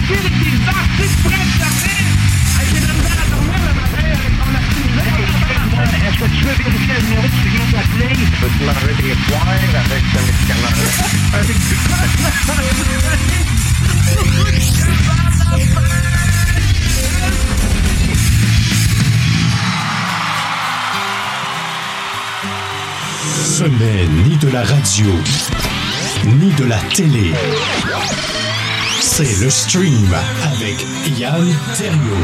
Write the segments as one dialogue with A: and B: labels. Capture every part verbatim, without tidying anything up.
A: chier avec des artistes prêts de dormir. J'ai de la misère à dormir le matin avec ton artiste. Est-ce que tu veux vérifier le numéro que tu viens d'appeler?
B: Peux-tu m'enlever des poils avec ce médicament-là?
C: Ce n'est ni de la radio, ni de la télé. C'est le stream avec Yann Terriot.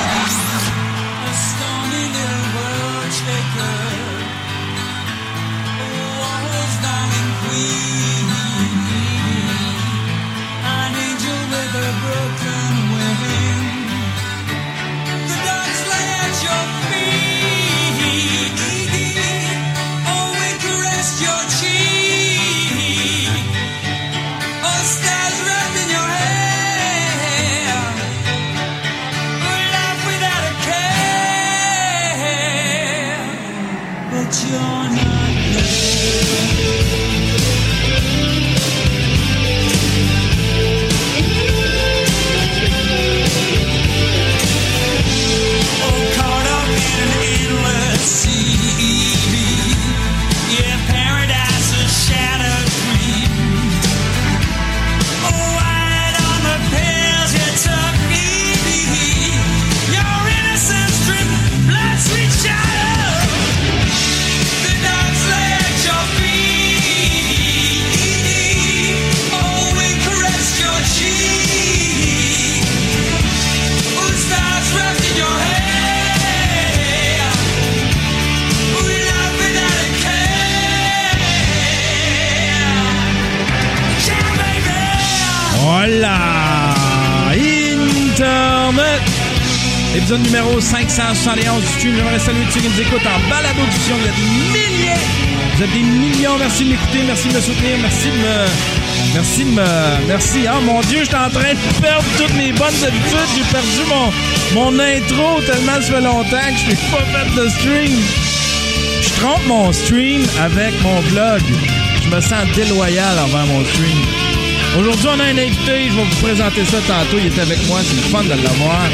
D: Épisode numéro cinq cent soixante et onze du stream. J'aimerais saluer tous ceux qui nous écoutent en balado-diffusion. Vous êtes des milliers. Vous êtes des millions. Merci de m'écouter. Merci de me soutenir. Merci de me... Merci de me... Merci. Oh mon Dieu, je suis en train de perdre toutes mes bonnes habitudes. J'ai perdu mon, mon intro tellement ça fait longtemps que je n'ai pas fait de stream. Je trompe mon stream avec mon blog. Je me sens déloyal envers mon stream. Aujourd'hui, on a un invité. Je vais vous présenter ça tantôt. Il est avec moi. C'est le fun de l'avoir.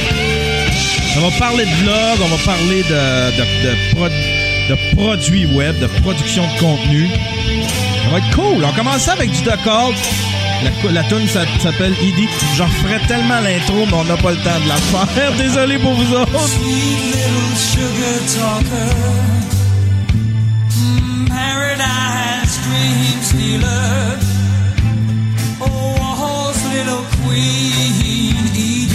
D: On va parler de blog, on va parler de, de, de, pro, de produits web, de production de contenu. Ça va être cool. On commence ça avec du The Cult. La, la tune s'appelle Edie. J'en ferais tellement l'intro, mais on n'a pas le temps de la faire. Désolé pour vous autres.
E: Sweet little sugar talker, mm, paradise dream stealer, oh, Warhol's little queen Edie.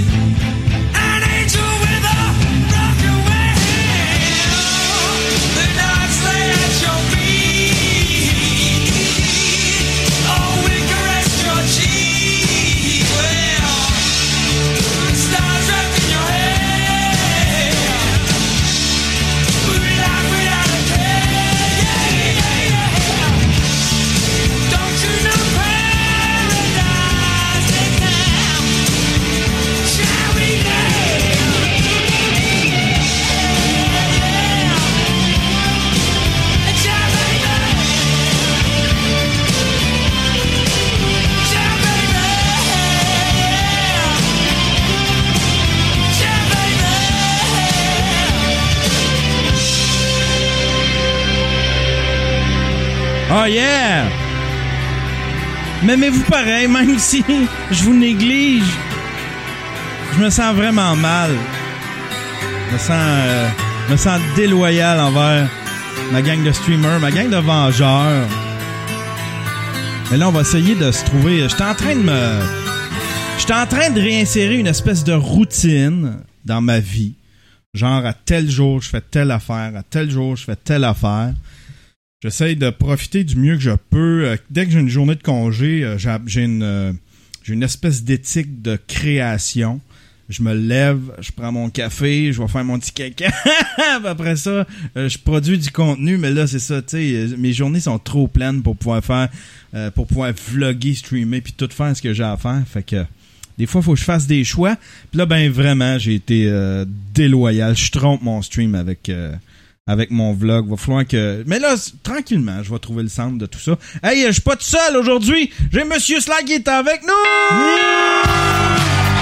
D: Oh yeah! M'aimez-vous pareil, même si je vous néglige? Je me sens vraiment mal. Je me sens, euh, me sens déloyal envers ma gang de streamers, ma gang de vengeurs. Mais là, on va essayer de se trouver... J'étais en train de me... J'étais en train de réinsérer une espèce de routine dans ma vie. Genre, à tel jour, je fais telle affaire. À tel jour, je fais telle affaire. J'essaye de profiter du mieux que je peux. Dès que j'ai une journée de congé, j'ai une, j'ai une espèce d'éthique de création. Je me lève, je prends mon café, je vais faire mon petit caca. Après ça, je produis du contenu. Mais là, c'est ça, tu sais, mes journées sont trop pleines pour pouvoir faire, pour pouvoir vlogger, streamer, puis tout faire ce que j'ai à faire. Fait que des fois, il faut que je fasse des choix. Puis là, ben vraiment, j'ai été euh, déloyal. Je trompe mon stream avec... Euh, avec mon vlog, va falloir que... Mais là, tranquillement, je vais trouver le centre de tout ça. Hey, je suis pas tout seul aujourd'hui. J'ai Monsieur Slag qui est avec nous! Yeah!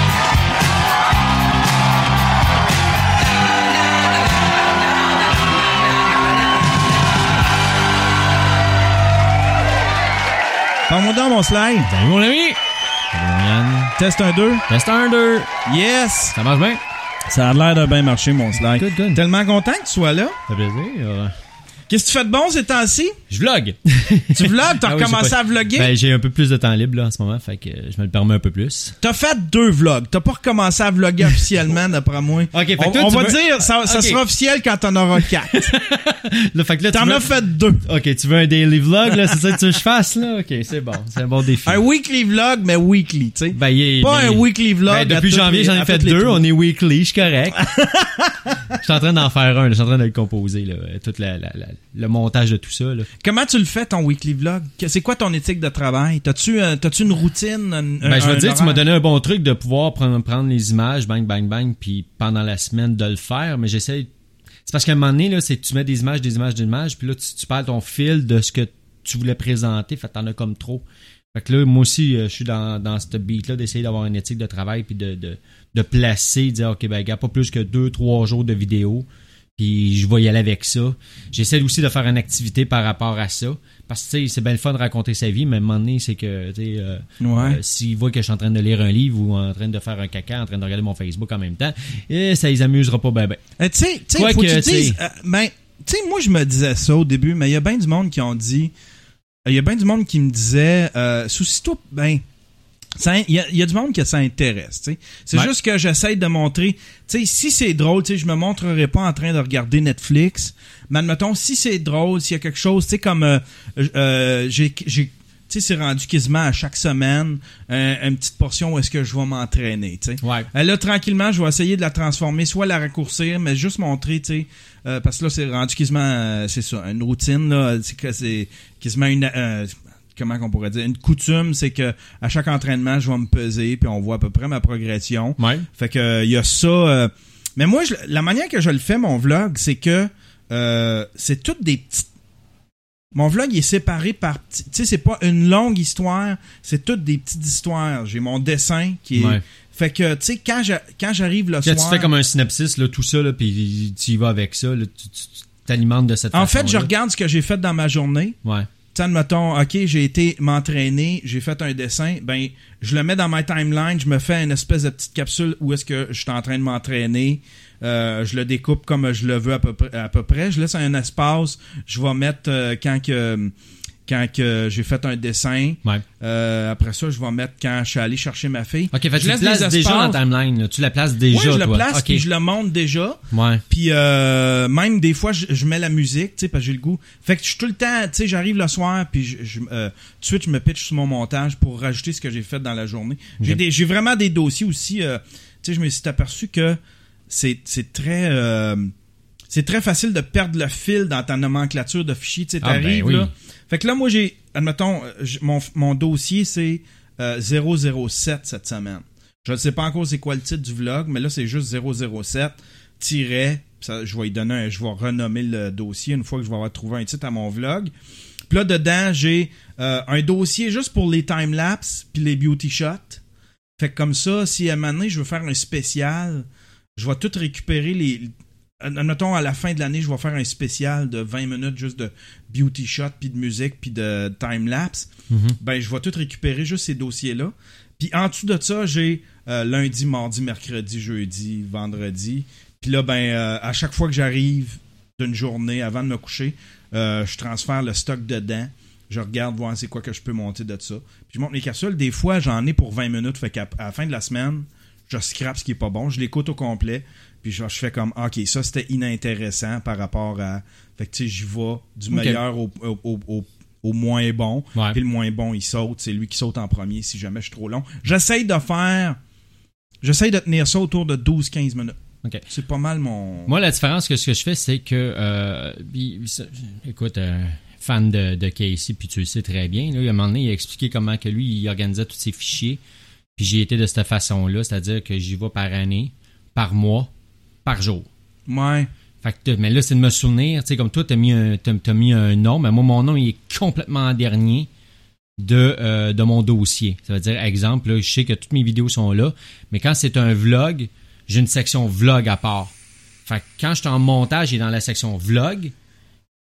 D: mon slide?
F: Salut, mon ami! Salut, mon Yann.
D: Test un deux.
F: Test un deux.
D: Yes!
F: Ça marche bien?
D: Ça a l'air de bien marcher, mon slide.
F: Good, good.
D: Tellement content que tu sois là.
F: Ça fait plaisir.
D: Qu'est-ce que tu fais de bon ces temps-ci?
F: Je vlog.
D: Tu vlogues? T'as
F: Ah oui,
D: recommencé
F: j'ai pas-
D: à vlogger?
F: Ben, j'ai un peu plus de temps libre là, en ce moment, fait que je me le permets un peu plus.
D: T'as fait deux vlogs. T'as pas recommencé à vlogger officiellement, d'après moi.
F: Ok, fait que
D: on
F: toi,
D: on
F: tu
D: va
F: veux-
D: dire, ça, ça
F: Ok.
D: sera officiel quand t'en auras quatre.
F: Là, fait que là, tu
D: T'en
F: veux-
D: as fait deux.
F: Ok, tu veux un daily vlog, là, c'est ça que tu veux que je fasse, là? Ok, c'est bon. C'est un bon défi.
D: Un weekly vlog, mais weekly, tu sais.
F: Ben, il est-
D: Pas
F: ben,
D: un weekly vlog.
F: Ben,
D: à
F: depuis
D: toutes
F: janvier,
D: les-
F: j'en ai
D: à
F: fait
D: toutes les
F: deux.
D: trois.
F: On est weekly, je suis correct. Je suis en train d'en faire un. là. Je suis en train de le composer, là. Tout la, la, la- le montage de tout ça, là.
D: Comment tu le fais, ton weekly vlog? Que- C'est quoi ton éthique de travail? T'as-tu, euh, t'as-tu une routine? Un,
F: Ben, je
D: un
F: veux dire, tu
D: horaire?
F: m'as donné un bon truc de pouvoir prendre, prendre les images, bang, bang, bang, puis pendant la semaine de le faire, mais j'essaie. C'est parce qu'à un moment donné, là, c'est que tu mets des images, des images, des images, puis là, tu, tu perds ton fil de ce que tu voulais présenter, fait que t'en as comme trop. Fait que là, moi aussi, euh, je suis dans, dans cette beat-là d'essayer d'avoir une éthique de travail, puis de, de, de placer, dire, OK, ben, gars, pas plus que deux, trois jours de vidéo, puis je vais y aller avec ça. J'essaie aussi de faire une activité par rapport à ça, parce que, tu sais, c'est bien le fun de raconter sa vie, mais à un moment donné, c'est que, tu sais, euh,
D: Ouais.
F: euh, s'ils voient que je suis en train de lire un livre ou en train de faire un caca, en train de regarder mon Facebook en même temps, et ça les amusera pas ben ben.
D: Euh, tu sais, tu sais,
F: Quoi
D: faut que,
F: que,
D: tu dises,
F: tu sais-
D: euh, ben, tu sais, moi, je me disais ça au début, mais il y a bien du monde qui ont dit, il y a bien du monde qui me disait, euh, soucie-toi, ben, ça- il y, a, il y a du monde que ça intéresse, tu sais. C'est
F: Ouais.
D: juste que j'essaie de montrer, tu sais, si c'est drôle, tu sais, je me montrerai pas en train de regarder Netflix, mais admettons, si c'est drôle, s'il y a quelque chose, tu sais, comme, euh, euh, j'ai, j'ai, tu sais, c'est rendu quasiment à chaque semaine, euh, une petite portion où est-ce que je vais m'entraîner, tu sais.
F: Ouais.
D: Euh, là, tranquillement, je vais essayer de la transformer, soit la raccourcir, mais juste montrer, tu sais, euh, parce que là, c'est rendu quasiment, euh, c'est ça, une routine, là, c'est que c'est quasiment une, euh, comment qu'on pourrait dire, une coutume, c'est que à chaque entraînement, je vais me peser, puis on voit à peu près ma progression.
F: Ouais.
D: Fait que, il y a ça, euh, mais moi, je- la manière que je le fais, mon vlog, c'est que, euh, c'est toutes des petites. Mon vlog il est séparé par petits- tu sais, c'est pas une longue histoire, c'est toutes des petites histoires. J'ai mon dessin qui est
F: Ouais.
D: fait que tu sais quand j'a- quand j'arrive le
F: Quand
D: soir,
F: tu fais comme un synopsis, là, tout ça, là, puis tu y vas avec ça, là, tu, tu- tu t'alimentes de cette
D: en
F: façon.
D: fait, je regarde ce que j'ai fait dans ma journée.
F: Ouais.
D: Tu sais, admettons, OK, j'ai été m'entraîner, j'ai fait un dessin, ben je le mets dans ma timeline, je me fais une espèce de petite capsule où est-ce que je suis en train de m'entraîner. Euh, je le découpe comme je le veux à peu près. À peu près. Je laisse un espace. Je vais mettre euh, quand que quand que j'ai fait un dessin.
F: Ouais.
D: Euh, après ça, je vais mettre quand je suis allé chercher ma fille.
F: Ok, fait que
D: je
F: tu la
D: laisse
F: places
D: des
F: déjà dans
D: espaces.
F: la timeline, là. Tu la places déjà,
D: Ouais, je le
F: toi.
D: place
F: Ok.
D: puis je le monte déjà.
F: Ouais.
D: Puis euh, même des fois, je, je mets la musique, tu sais, parce que j'ai le goût. Fait que je suis tout le temps, tu sais, j'arrive le soir, puis je, je, euh, tout de suite, je me pitch sur mon montage pour rajouter ce que j'ai fait dans la journée. J'ai
F: Ok.
D: des, j'ai vraiment des dossiers aussi. euh, tu sais, je me suis aperçu que c'est, c'est très, euh, c'est très facile de perdre le fil dans ta nomenclature de fichiers. Tu sais,
F: Ah, ben
D: t'arrives
F: oui.
D: là. Fait que là, moi, j'ai, admettons, euh, j- mon, mon dossier, c'est euh, zéro zéro sept cette semaine. Je ne sais pas encore c'est quoi le titre du vlog, mais là, c'est juste zéro zéro sept, tiret, ça, je vais y donner un, je vais renommer le dossier une fois que je vais avoir trouvé un titre à mon vlog. Puis là, dedans, j'ai euh, un dossier juste pour les time-lapse puis les beauty shots. Fait que comme ça, si à un moment donné, je veux faire un spécial, je vais tout récupérer les... Admettons, à la fin de l'année, je vais faire un spécial de vingt minutes juste de beauty shot, puis de musique, puis de time-lapse.
F: Mhm.
D: Ben, je vais tout récupérer juste ces dossiers-là. Puis en dessous de ça, j'ai euh, lundi, mardi, mercredi, jeudi, vendredi. Puis là, ben, euh, à chaque fois que j'arrive d'une journée avant de me coucher, euh, je transfère le stock dedans. Je regarde voir c'est quoi que je peux monter de ça. Puis je monte mes capsules. Des fois, j'en ai pour vingt minutes. Fait qu'à à la fin de la semaine, je scrape ce qui est pas bon. Je l'écoute au complet. Puis je, je fais comme, OK, ça, c'était inintéressant par rapport à... Fait que, tu sais, j'y vais du
F: Ok.
D: meilleur au, au, au, au, au moins bon.
F: Ouais.
D: Puis le moins bon, il saute. C'est lui qui saute en premier si jamais je suis trop long. J'essaye de faire... J'essaye de tenir ça autour de douze à quinze minutes.
F: Ok.
D: C'est pas mal mon...
F: Moi, la différence que ce que je fais, c'est que, euh, puis, ça- écoute, euh, fan de, de Casey, puis tu le sais très bien, là, à un moment donné, il a expliqué comment que lui, il organisait tous ses fichiers, puis j'y étais de cette façon-là, c'est-à-dire que j'y vais par année, par mois, par jour.
D: Ouais.
F: Fait que, mais là, c'est de me souvenir, tu sais, comme toi, t'as mis un, t'as, t'as mis un nom, mais moi, mon nom, il est complètement en dernier de, euh, de mon dossier. Ça veut dire, exemple, là, je sais que toutes mes vidéos sont là, mais quand c'est un vlog, j'ai une section vlog à part. Fait que quand je suis en montage et dans la section vlog,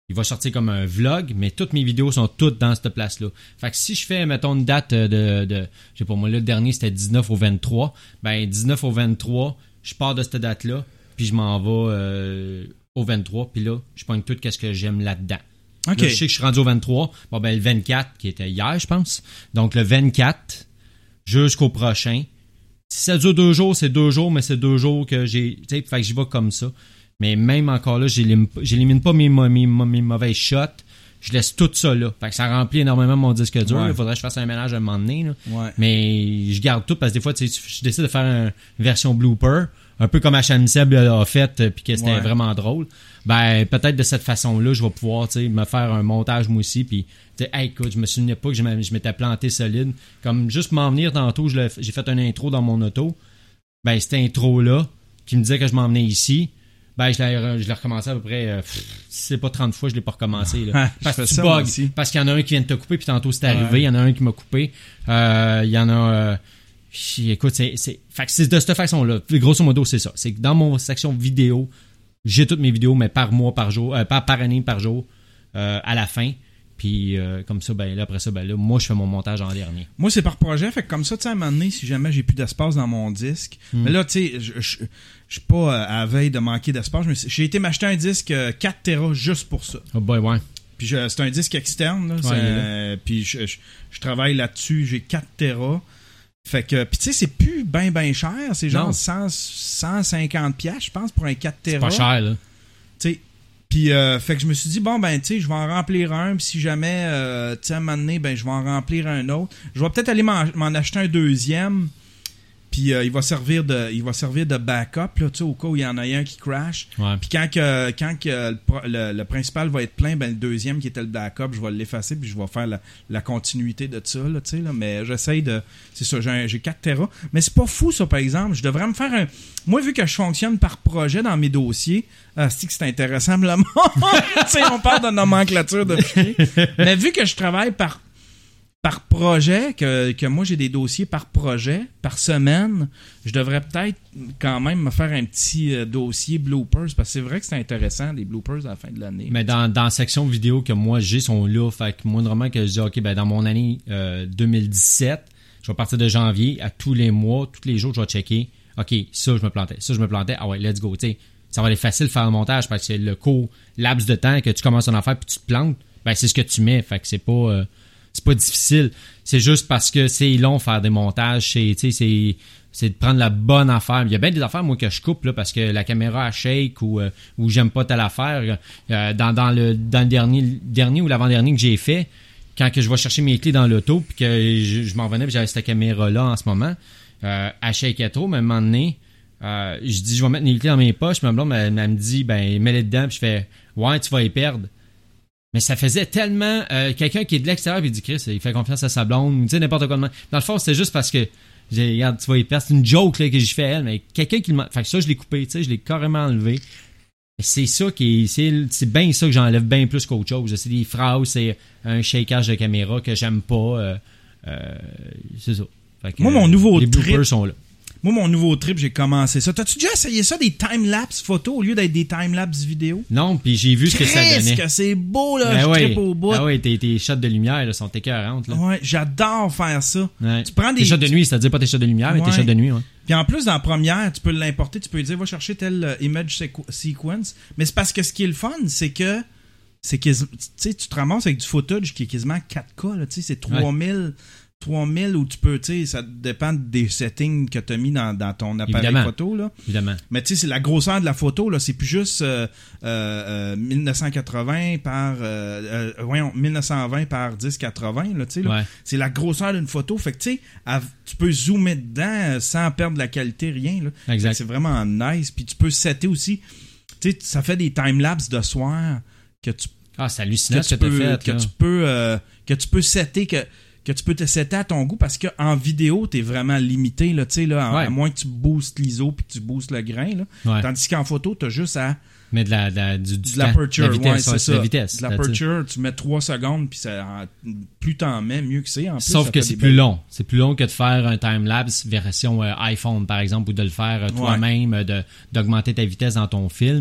F: il va sortir comme un vlog, mais toutes mes vidéos sont toutes dans cette place-là. Fait que si je fais, mettons, une date de, de je sais pas moi, là, le dernier c'était dix-neuf au vingt-trois, ben dix-neuf au vingt-trois, je pars de cette date-là, puis je m'en vais euh, au vingt-trois, puis là, je pogne tout ce que j'aime là-dedans.
D: OK.
F: Là, je sais que je suis rendu au vingt-trois, bon ben le vingt-quatre, qui était hier, je pense, donc le vingt-quatre jusqu'au prochain. Si ça dure deux jours, c'est deux jours, mais c'est deux jours que j'ai, tu sais, fait que j'y vais comme ça. Mais même encore là, j'élimine, j'élimine pas mes, mes, mes mauvaises shots. Je laisse tout ça là. Fait que ça remplit énormément mon disque dur.
D: Ouais.
F: Il faudrait que je fasse un ménage à un moment donné. Là.
D: Ouais.
F: Mais je garde tout parce que des fois, tu sais, je décide de faire une version blooper, un peu comme H M Seb a fait, puis que c'était
D: Ouais.
F: vraiment drôle. Ben, peut-être de cette façon-là, je vais pouvoir, tu sais, me faire un montage moi aussi, puis tu sais, hey, écoute, je me souvenais pas que je m'étais planté solide. Comme juste m'en venir tantôt, je j'ai fait une intro dans mon auto. Ben, cette intro-là, qui me disait que je m'en venais ici, ben, je l'ai, je l'ai recommencé à peu près, euh, pff, si c'est pas trente fois, je l'ai pas recommencé, là.
D: Ouais,
F: parce
D: je
F: que
D: fais
F: tu
D: ça, moi
F: bugs.
D: aussi.
F: Parce qu'il y en a un qui vient de te couper, puis tantôt c'est arrivé.
D: Ouais.
F: Il y en a un qui m'a coupé. Euh, il y en a, euh, écoute, c'est, c'est, fait que c'est de cette façon-là. Grosso modo, c'est ça. C'est que dans mon section vidéo, j'ai toutes mes vidéos, mais par mois, par jour, euh, par, par année, par jour, euh, à la fin. Puis euh, comme ça, ben là, après ça, ben là, moi, je fais mon montage en dernier.
D: Moi, c'est par projet. Fait que comme ça, tu sais, à un moment donné, si jamais j'ai plus d'espace dans mon disque.
F: Mm.
D: Mais là, tu sais, je je- je suis pas euh, à la veille de manquer d'espace. Je me suis- J'ai été m'acheter un disque euh, quatre téra juste pour ça.
F: Oh boy, ouais.
D: Puis je- c'est un disque externe. Là, c'est
F: Ouais, il est là.
D: un- puis je, je, je travaille là-dessus. J'ai quatre téra. Fait que, puis tu sais, c'est plus ben ben cher. C'est genre
F: Non.
D: cent, cent cinquante piastres, je pense, pour un quatre
F: C'est
D: téra.
F: pas cher, là.
D: Tu sais, puis euh, fait que je me suis dit bon ben tu sais je vais en remplir un, puis si jamais euh, tu sais à un moment donné ben je vais en remplir un autre. Je vais peut-être aller m'en, m'en acheter un deuxième. Puis euh, il va servir de il va servir de backup là, tu sais au cas où il y en a un qui crash.
F: Ouais.
D: Puis quand que quand que le, pro- le, le principal va être plein, ben le deuxième qui était le backup, je vais l'effacer puis je vais faire la, la continuité de ça là, tu sais là, mais j'essaye de c'est ça, j'ai, un- j'ai quatre téra, mais c'est pas fou ça par exemple, je devrais me faire un moi vu que je fonctionne par projet dans mes dossiers, ah, c'est que c'est intéressant le monde. Tu sais on parle de nomenclature de fichiers. Mais vu que je travaille par par projet, que, que moi j'ai des dossiers par projet, par semaine, je devrais peut-être quand même me faire un petit euh, dossier bloopers, parce que c'est vrai que c'est intéressant, les bloopers à la fin de l'année.
F: Mais dans, dans la section vidéo que moi j'ai sont là, fait que moindrement que je dis ok ben dans mon année euh, deux mille dix-sept, je vais partir de janvier à tous les mois, tous les jours je vais checker, ok ça je me plantais, ça je me plantais, ah ouais let's go, tu sais, ça va être facile de faire le montage parce que c'est le court laps de temps que tu commences à en faire puis tu te plantes, ben c'est ce que tu mets, fait que c'est pas euh, c'est pas difficile, c'est juste parce que c'est long faire des montages, c'est tu sais c'est c'est de prendre la bonne affaire. Il y a bien des affaires, moi, que je coupe, là, parce que la caméra a shake ou, euh, ou j'aime pas telle affaire. Euh, dans, dans le, dans le dernier, dernier ou l'avant-dernier que j'ai fait, quand que je vais chercher mes clés dans l'auto, puis que je, je m'en venais, puis j'avais cette caméra-là en ce moment, euh, elle shakeait trop, mais à un moment donné, euh, je dis, je vais mettre mes clés dans mes poches, puis ma blonde, elle, elle me dit, ben, mets-les dedans, puis je fais, ouais, tu vas les perdre. Mais ça faisait tellement, euh, quelqu'un qui est de l'extérieur, puis il dit, Chris, il fait confiance à sa blonde, tu sais, n'importe quoi de même. Dans le fond, c'est juste parce que, j'ai, regarde, tu vas y perdre. C'est une joke là, que j'ai fait à elle, mais quelqu'un qui le. Fait que ça, je l'ai coupé, tu sais, je l'ai carrément enlevé. Et c'est ça qui est. C'est, c'est bien ça que j'enlève bien plus qu'autre chose. C'est des phrases, c'est un shakeage de caméra que j'aime pas. Euh, euh, c'est ça. Fait que,
D: Moi, mon nouveau
F: les
D: trip-
F: bloopers sont là.
D: Moi, mon nouveau trip, j'ai commencé ça. T'as-tu déjà essayé ça, des time-lapse photos au lieu d'être des time-lapse vidéos?
F: Non, puis j'ai vu ce que ça
D: Qu'est-ce
F: donnait.
D: que c'est beau, là,
F: Ben
D: je
F: ouais.
D: trippe au bout.
F: Ah ouais, tes, tes shots de lumière là, sont écœurantes. Là.
D: Ouais, j'adore faire ça.
F: Ouais.
D: Tu prends des...
F: Tes shots de nuit, c'est-à-dire pas tes shots de lumière, mais
D: Ouais.
F: tes shots de nuit. Ouais.
D: Puis en plus, dans la première, tu peux l'importer, tu peux lui dire, va chercher tel euh, image sequ- sequence. Mais c'est parce que ce qui est le fun, c'est que c'est que tu sais, tu te ramasses avec du footage qui est quasiment quatre K, là, tu sais, c'est trois mille, trois mille où tu peux, tu sais, ça dépend des settings que tu as mis dans, dans ton appareil
F: Évidemment.
D: photo, là.
F: Évidemment.
D: Mais tu sais, c'est la grosseur de la photo, là, c'est plus juste euh, euh, euh, mille neuf cent quatre-vingts par euh, euh, voyons, mille neuf cent vingt par dix quatre-vingts, là, tu sais, là.
F: Ouais.
D: C'est la grosseur d'une photo. Fait que tu sais, à- tu peux zoomer dedans euh, sans perdre la qualité, rien, là.
F: Exact.
D: Fait que c'est vraiment nice. Puis tu peux setter aussi, tu sais, ça fait des timelapses de soir que tu
F: Ah, c'est hallucinant
D: que
F: ce
D: tu
F: que t'as
D: peux,
F: fait.
D: que
F: là.
D: tu peux, euh, que tu peux setter, que, que tu peux te setter à ton goût parce qu'en vidéo, t'es vraiment limité, là, tu sais, là, en-
F: Ouais.
D: à moins que tu boostes l'I S O puis que tu boostes le grain, là.
F: Ouais.
D: Tandis qu'en photo, t'as juste à
F: Mais de la, de la, du, du
D: de
F: temps,
D: l'aperture,
F: la vitesse,
D: ouais,
F: ouais,
D: c'est
F: la
D: ça.
F: vitesse.
D: De l'aperture, tu mets trois secondes puis ça, en- plus t'en mets, mieux que c'est. En plus,
F: Sauf
D: ça
F: que
D: fait
F: c'est
D: des
F: plus
D: belles-
F: long. C'est plus long que de faire un time-lapse version euh, iPhone, par exemple, ou de le faire euh, toi-même, euh, de, d'augmenter ta vitesse dans ton film.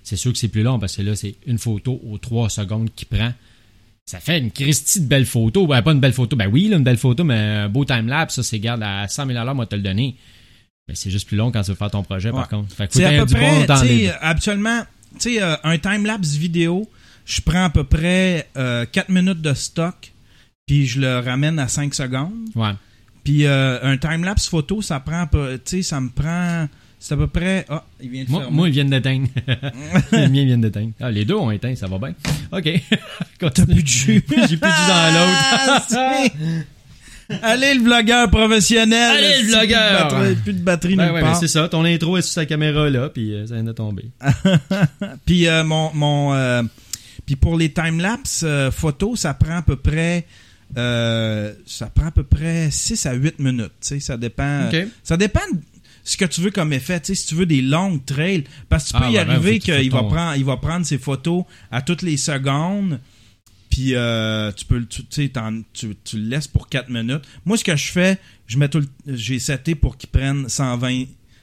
F: c'est sûr que c'est plus long parce que là, c'est une photo aux trois secondes qui prend. Ça fait une Christie de belle photo. Ben, pas une belle photo. Ben oui, là, une belle photo, mais un beau time-lapse, ça, c'est, garde, à cent mille dollars, moi, te le donner. Mais c'est juste plus long quand tu veux faire ton projet,
D: Ouais.
F: par contre. Fait que
D: C'est
F: faut
D: à
F: t'aider
D: peu
F: du bon
D: près,
F: dans
D: tu
F: les...
D: sais, habituellement, tu sais, euh, un time-lapse vidéo, je prends à peu près euh, quatre minutes de stock, puis je le ramène à cinq secondes.
F: Ouais.
D: Puis euh, un time-lapse photo, ça prend, un peu- tu sais, ça me prend, c'est à peu près, ah, il vient de
F: Moi,
D: faire.
F: moi, ils viennent d'éteindre. Les miens viennent d'éteindre. Ah, les deux ont éteint, ça va bien. OK.
D: T'as plus de jus.
F: J'ai plus de jus dans l'autre.
D: Ah, allez, le vlogueur professionnel.
F: Allez, le
D: Plus de
F: vlogueur.
D: batterie- Plus de batterie
F: Ben
D: nulle
F: ouais, mais
D: part.
F: c'est ça. Ton intro est sur sa caméra, là, puis euh, ça vient de tomber.
D: Puis euh, mon mon euh, puis pour les time-lapse euh, photos, ça prend à peu près euh, ça prend à peu près six à huit minutes, tu sais, ça dépend
F: OK.
D: ça dépend de ce que tu veux comme effet, tu sais, si tu veux des longues trails, parce que tu peux
F: Ah,
D: y
F: ouais,
D: arriver
F: faut que tu
D: qu'il va
F: photos,
D: prendre il va prendre ses photos à toutes les secondes. Puis euh, tu peux le- tu tu sais, t'en- tu tu le laisses pour quatre minutes. Moi, ce que je fais, je mets tout le- j'ai seté pour qu'il prenne cent vingt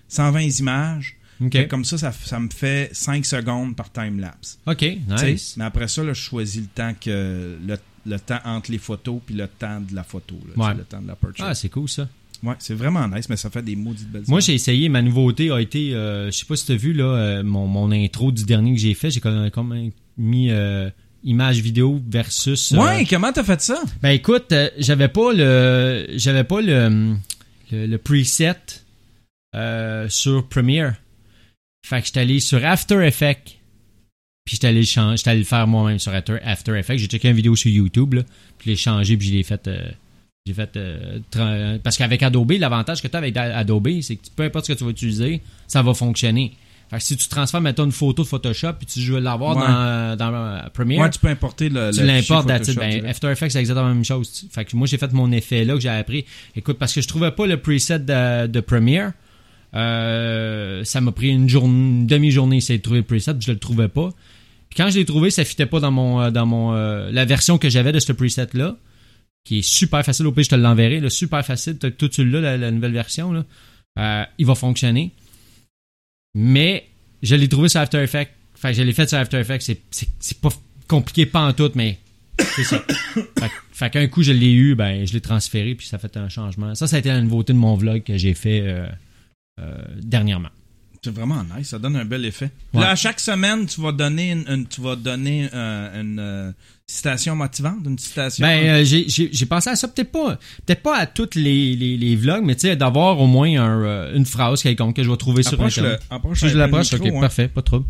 D: images.
F: OK.
D: Fait que Comme ça, ça, ça me fait cinq secondes par time-lapse.
F: OK,
D: T'sais,
F: nice.
D: Mais après ça, là, je choisis le temps que le, le temps entre les photos puis le temps de la photo. Là,
F: Ouais.
D: t'sais, le temps de la purchase.
F: Ah, c'est cool, ça.
D: Ouais, c'est vraiment nice, mais ça fait des maudites belles
F: Moi,
D: images.
F: j'ai essayé, ma nouveauté a été, euh, je sais pas si t'as vu, là, euh, mon, mon intro du dernier que j'ai fait, j'ai comme, comme mis euh, image vidéo versus... euh,
D: Ouais, comment t'as fait ça?
F: Ben écoute, euh, j'avais pas le j'avais pas le, le, le preset euh, sur Premiere. Fait que j'étais allé sur After Effects. Puis j'étais allé le changer, j'étais allé le faire moi-même sur After, After Effects. J'ai checké une vidéo sur YouTube, là, puis je l'ai changé, puis je l'ai fait... Euh, j'ai fait euh, tra- parce qu'avec Adobe, l'avantage que tu as avec Adobe, c'est que peu importe ce que tu vas utiliser, ça va fonctionner. Fait que si tu transformes, mettons, une photo de Photoshop, puis tu veux l'avoir
D: Ouais.
F: dans, dans euh, Premiere,
D: Ouais, tu peux importer le.
F: tu
D: le
F: l'importes,
D: fichier
F: that's it.
D: Photoshop
F: Ben,
D: direct.
F: After Effects, c'est exactement la même chose. Fait que moi, j'ai fait mon effet là que j'ai appris. Écoute, parce que je trouvais pas le preset de, de Premiere. Euh, ça m'a pris une, journée, une demi-journée essayer de trouver le preset, puis je le trouvais pas. Puis quand je l'ai trouvé, ça fitait pas dans mon euh, dans mon euh, la version que j'avais de ce preset là, qui est super facile. Au pire, je te l'enverrai, là, super facile. T'as tout celui-là, la, la nouvelle version là. Euh, il va fonctionner. Mais je l'ai trouvé sur After Effects. Fait que je l'ai fait sur After Effects. C'est, c'est, c'est pas compliqué pas en tout, mais c'est ça. Fait, fait qu'un coup, je l'ai eu, ben, je l'ai transféré, puis ça a fait un changement. Ça, ça a été la nouveauté de mon vlog que j'ai fait euh, euh, dernièrement.
D: C'est vraiment nice, ça donne un bel effet.
F: Ouais.
D: Là, à chaque semaine, tu vas donner une, une- tu vas donner euh, une euh, citation motivante, une citation.
F: Ben, euh, j'ai, j'ai, j'ai pensé à ça, peut-être pas, peut-être pas à tous les, les, les vlogs, mais tu sais, d'avoir au moins un, euh, une phrase quelconque que je vais trouver sur
D: approche
F: Internet.
D: le, approche
F: Si
D: un
F: je
D: peu
F: l'approche,
D: le
F: ok,
D: micro, hein.
F: parfait, pas de trouble.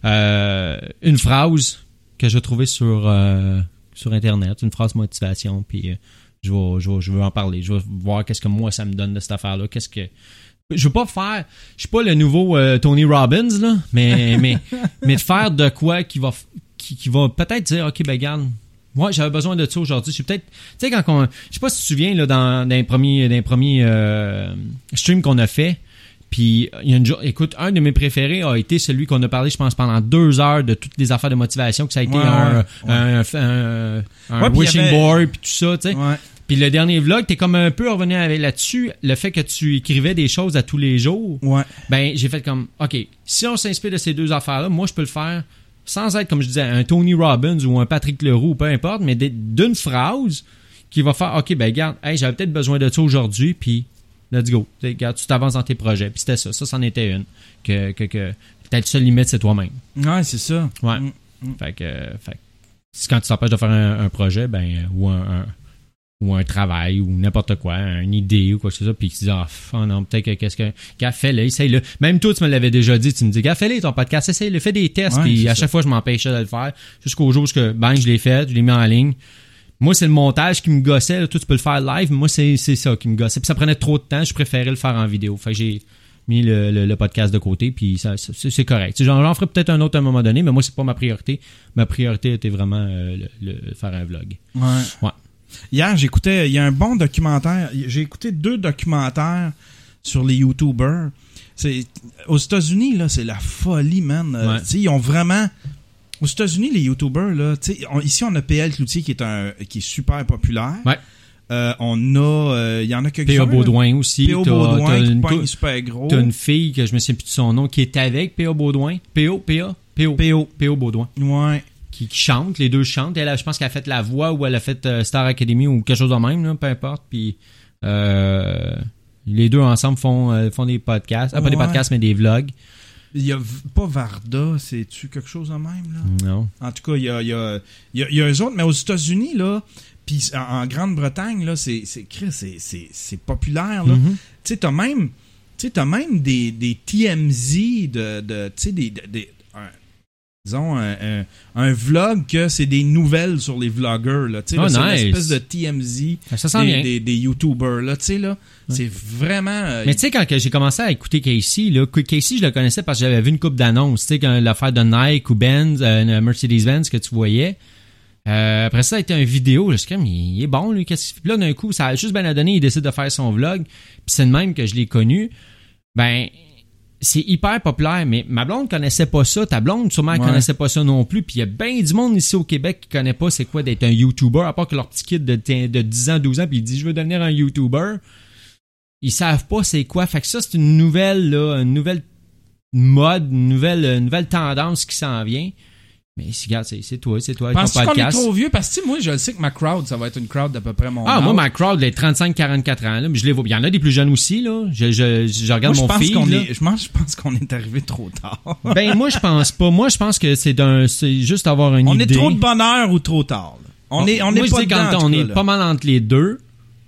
F: Euh, une phrase que je vais trouver sur, euh, sur Internet, une phrase motivation, puis euh, je vais, je vais, je vais en parler. Je vais voir qu'est-ce que moi ça me donne de cette affaire-là. Qu'est-ce que je veux pas faire, je suis pas le nouveau euh, Tony Robbins là, mais mais mais de faire de quoi qui va qui, qui va peut-être dire ok ben garde. Moi, j'avais besoin de ça aujourd'hui. Je suis peut-être, tu sais, quand on, je sais pas si tu te souviens là dans, dans les premiers, dans les premiers euh, streams qu'on a fait. Puis, il y a une jour, écoute, un de mes préférés a été celui qu'on a parlé, je pense, pendant deux heures de toutes les affaires de motivation, que ça a été
D: Ouais,
F: un,
D: ouais,
F: un, un, un, un
D: Ouais, puis
F: wishing
D: il y avait-
F: board, puis tout ça, tu sais.
D: Ouais.
F: Puis le dernier vlog, t'es comme un peu revenu avec là-dessus, le fait que tu écrivais des choses à tous les jours.
D: Ouais.
F: Ben, j'ai fait comme, OK, si on s'inspire de ces deux affaires-là, moi, je peux le faire sans être, comme je disais, un Tony Robbins ou un Patrick Leroux, peu importe, mais d- d'une phrase qui va faire, OK, ben, regarde, hey, j'avais peut-être besoin de ça aujourd'hui, puis let's go. T'sais, regarde, tu t'avances dans tes projets. Puis c'était ça. Ça, c'en était une. Que, que, que peut-être seule limite, c'est toi-même.
D: Ouais, c'est ça.
F: Ouais.
D: Mm.
F: Fait que, euh, fait que, si quand tu t'empêches de faire un, un projet, ben, ou un, un ou un travail, ou n'importe quoi, une idée, ou quoi que ce soit, puis tu dis, ah, oh, non, peut-être que qu'est-ce que, gars, fais-le, essaye-le. Même toi, tu me l'avais déjà dit, tu me dis, gars, fais-le ton podcast, essaye-le, fais des tests,
D: Ouais,
F: puis
D: c'est
F: à
D: ça.
F: chaque fois, je m'empêchais de le faire, jusqu'au jour où, ben, je l'ai fait, je l'ai mis en ligne. Moi, c'est le montage qui me gossait, là. Toi, tu peux le faire live, mais moi, c'est, c'est ça qui me gossait. Puis ça prenait trop de temps, je préférais le faire en vidéo. Fait que j'ai mis le, le, le podcast de côté, puis ça, ça- c'est, c'est correct. Tu sais, J'en, j'en ferai peut-être un autre à un moment donné, mais moi, c'est pas ma priorité. Ma priorité était vraiment euh, le, le- faire un vlog.
D: Ouais.
F: Ouais.
D: Hier, j'écoutais, il y a un bon documentaire. J'ai écouté deux documentaires sur les YouTubers. C'est, aux États-Unis, là, c'est la folie, man. Euh,
F: Ouais.
D: tu sais, ils ont vraiment. Aux États-Unis, les YouTubers, là, tu sais, on- ici, on a P L Cloutier qui est un, qui est super populaire.
F: Ouais.
D: Euh, on a, euh, il y en a quelques-uns.
F: P A Baudouin aussi.
D: P A
F: T'as-
D: Baudouin
F: t'as
D: qui
F: une,
D: pogne
F: cou-
D: super gros.
F: t'as une fille que je me souviens plus de son nom qui est avec P A Baudouin. P O, P A. P O.
D: P O.
F: P O Baudouin.
D: Ouais.
F: Qui, qui chante, les deux chantent. Elle, je pense qu'elle a fait la voix ou elle a fait euh, Star Academy ou quelque chose de même, là, peu importe. Puis euh, les deux ensemble font, euh, font des podcasts. Ah, pas
D: Ouais.
F: des podcasts, mais des vlogs.
D: Il y a v- pas Varda, c'est-tu quelque chose de même, là?
F: Non.
D: En tout cas, il y a, il y, a, il y, a, il y a eux autres, mais aux États-Unis, là, puis en, en Grande-Bretagne, là, c'est, c'est, c'est, c'est, c'est populaire, là.
F: Mm-hmm.
D: Tu sais, t'as même, tu sais, t'as même des, des T M Z de, de tu sais, des, des, des un, disons, un, un, un vlog que c'est des nouvelles sur les vloggers, là. Tu sais,
F: Oh,
D: là, c'est
F: nice.
D: une espèce de T M Z
F: Ça sent
D: des,
F: bien.
D: des, des YouTubers, là, tu sais, là. C'est vraiment... euh,
F: Mais tu sais, quand que j'ai commencé à écouter Casey, là, Casey, je le connaissais parce que j'avais vu une coupe d'annonces. Tu sais, quand l'affaire de Nike ou Benz, euh, Mercedes-Benz que tu voyais. Euh, après ça, ça a été une vidéo. Je suis comme, il est bon, lui. Qu'est-ce qu'il fait? Puis là, d'un coup, ça a juste bien donné. Il décide de faire son vlog. Puis c'est le même que je l'ai connu. Ben, c'est hyper populaire. Mais ma blonde connaissait pas ça. Ta blonde, sûrement, elle
D: Ouais.
F: connaissait pas ça non plus. Puis il y a bien du monde ici au Québec qui connaît pas c'est quoi d'être un YouTuber. À part que leur petit kid de, de dix ans, douze ans, puis il dit, je veux devenir un YouTuber. Ils savent pas c'est quoi. Fait que ça, c'est une nouvelle, là, une nouvelle mode, une nouvelle, une nouvelle tendance qui s'en vient. Mais si, regarde, c'est, c'est toi, c'est toi avec ton
D: Penses-tu qu'on est
F: podcast.
D: trop vieux? Parce que, tu sais, moi, je le sais que ma crowd, ça va être une crowd d'à peu près mon
F: Ah,
D: âge.
F: moi, ma crowd, les trente-cinq quarante-quatre ans, là, mais je les vois. Il y en a des plus jeunes aussi, là. Je, je, je regarde
D: Moi, je
F: mon
D: pense
F: feed,
D: qu'on
F: là.
D: est, je pense, je pense qu'on est arrivé trop tard.
F: Ben, moi, je pense pas. Moi, je pense que c'est d'un, c'est juste avoir une
D: On
F: idée.
D: est trop de bonne heure ou trop tard, là. On est, on
F: moi,
D: est
F: je
D: pas
F: dis
D: dedans,
F: quand
D: en tout
F: on
D: cas,
F: est
D: là.
F: pas mal entre les deux.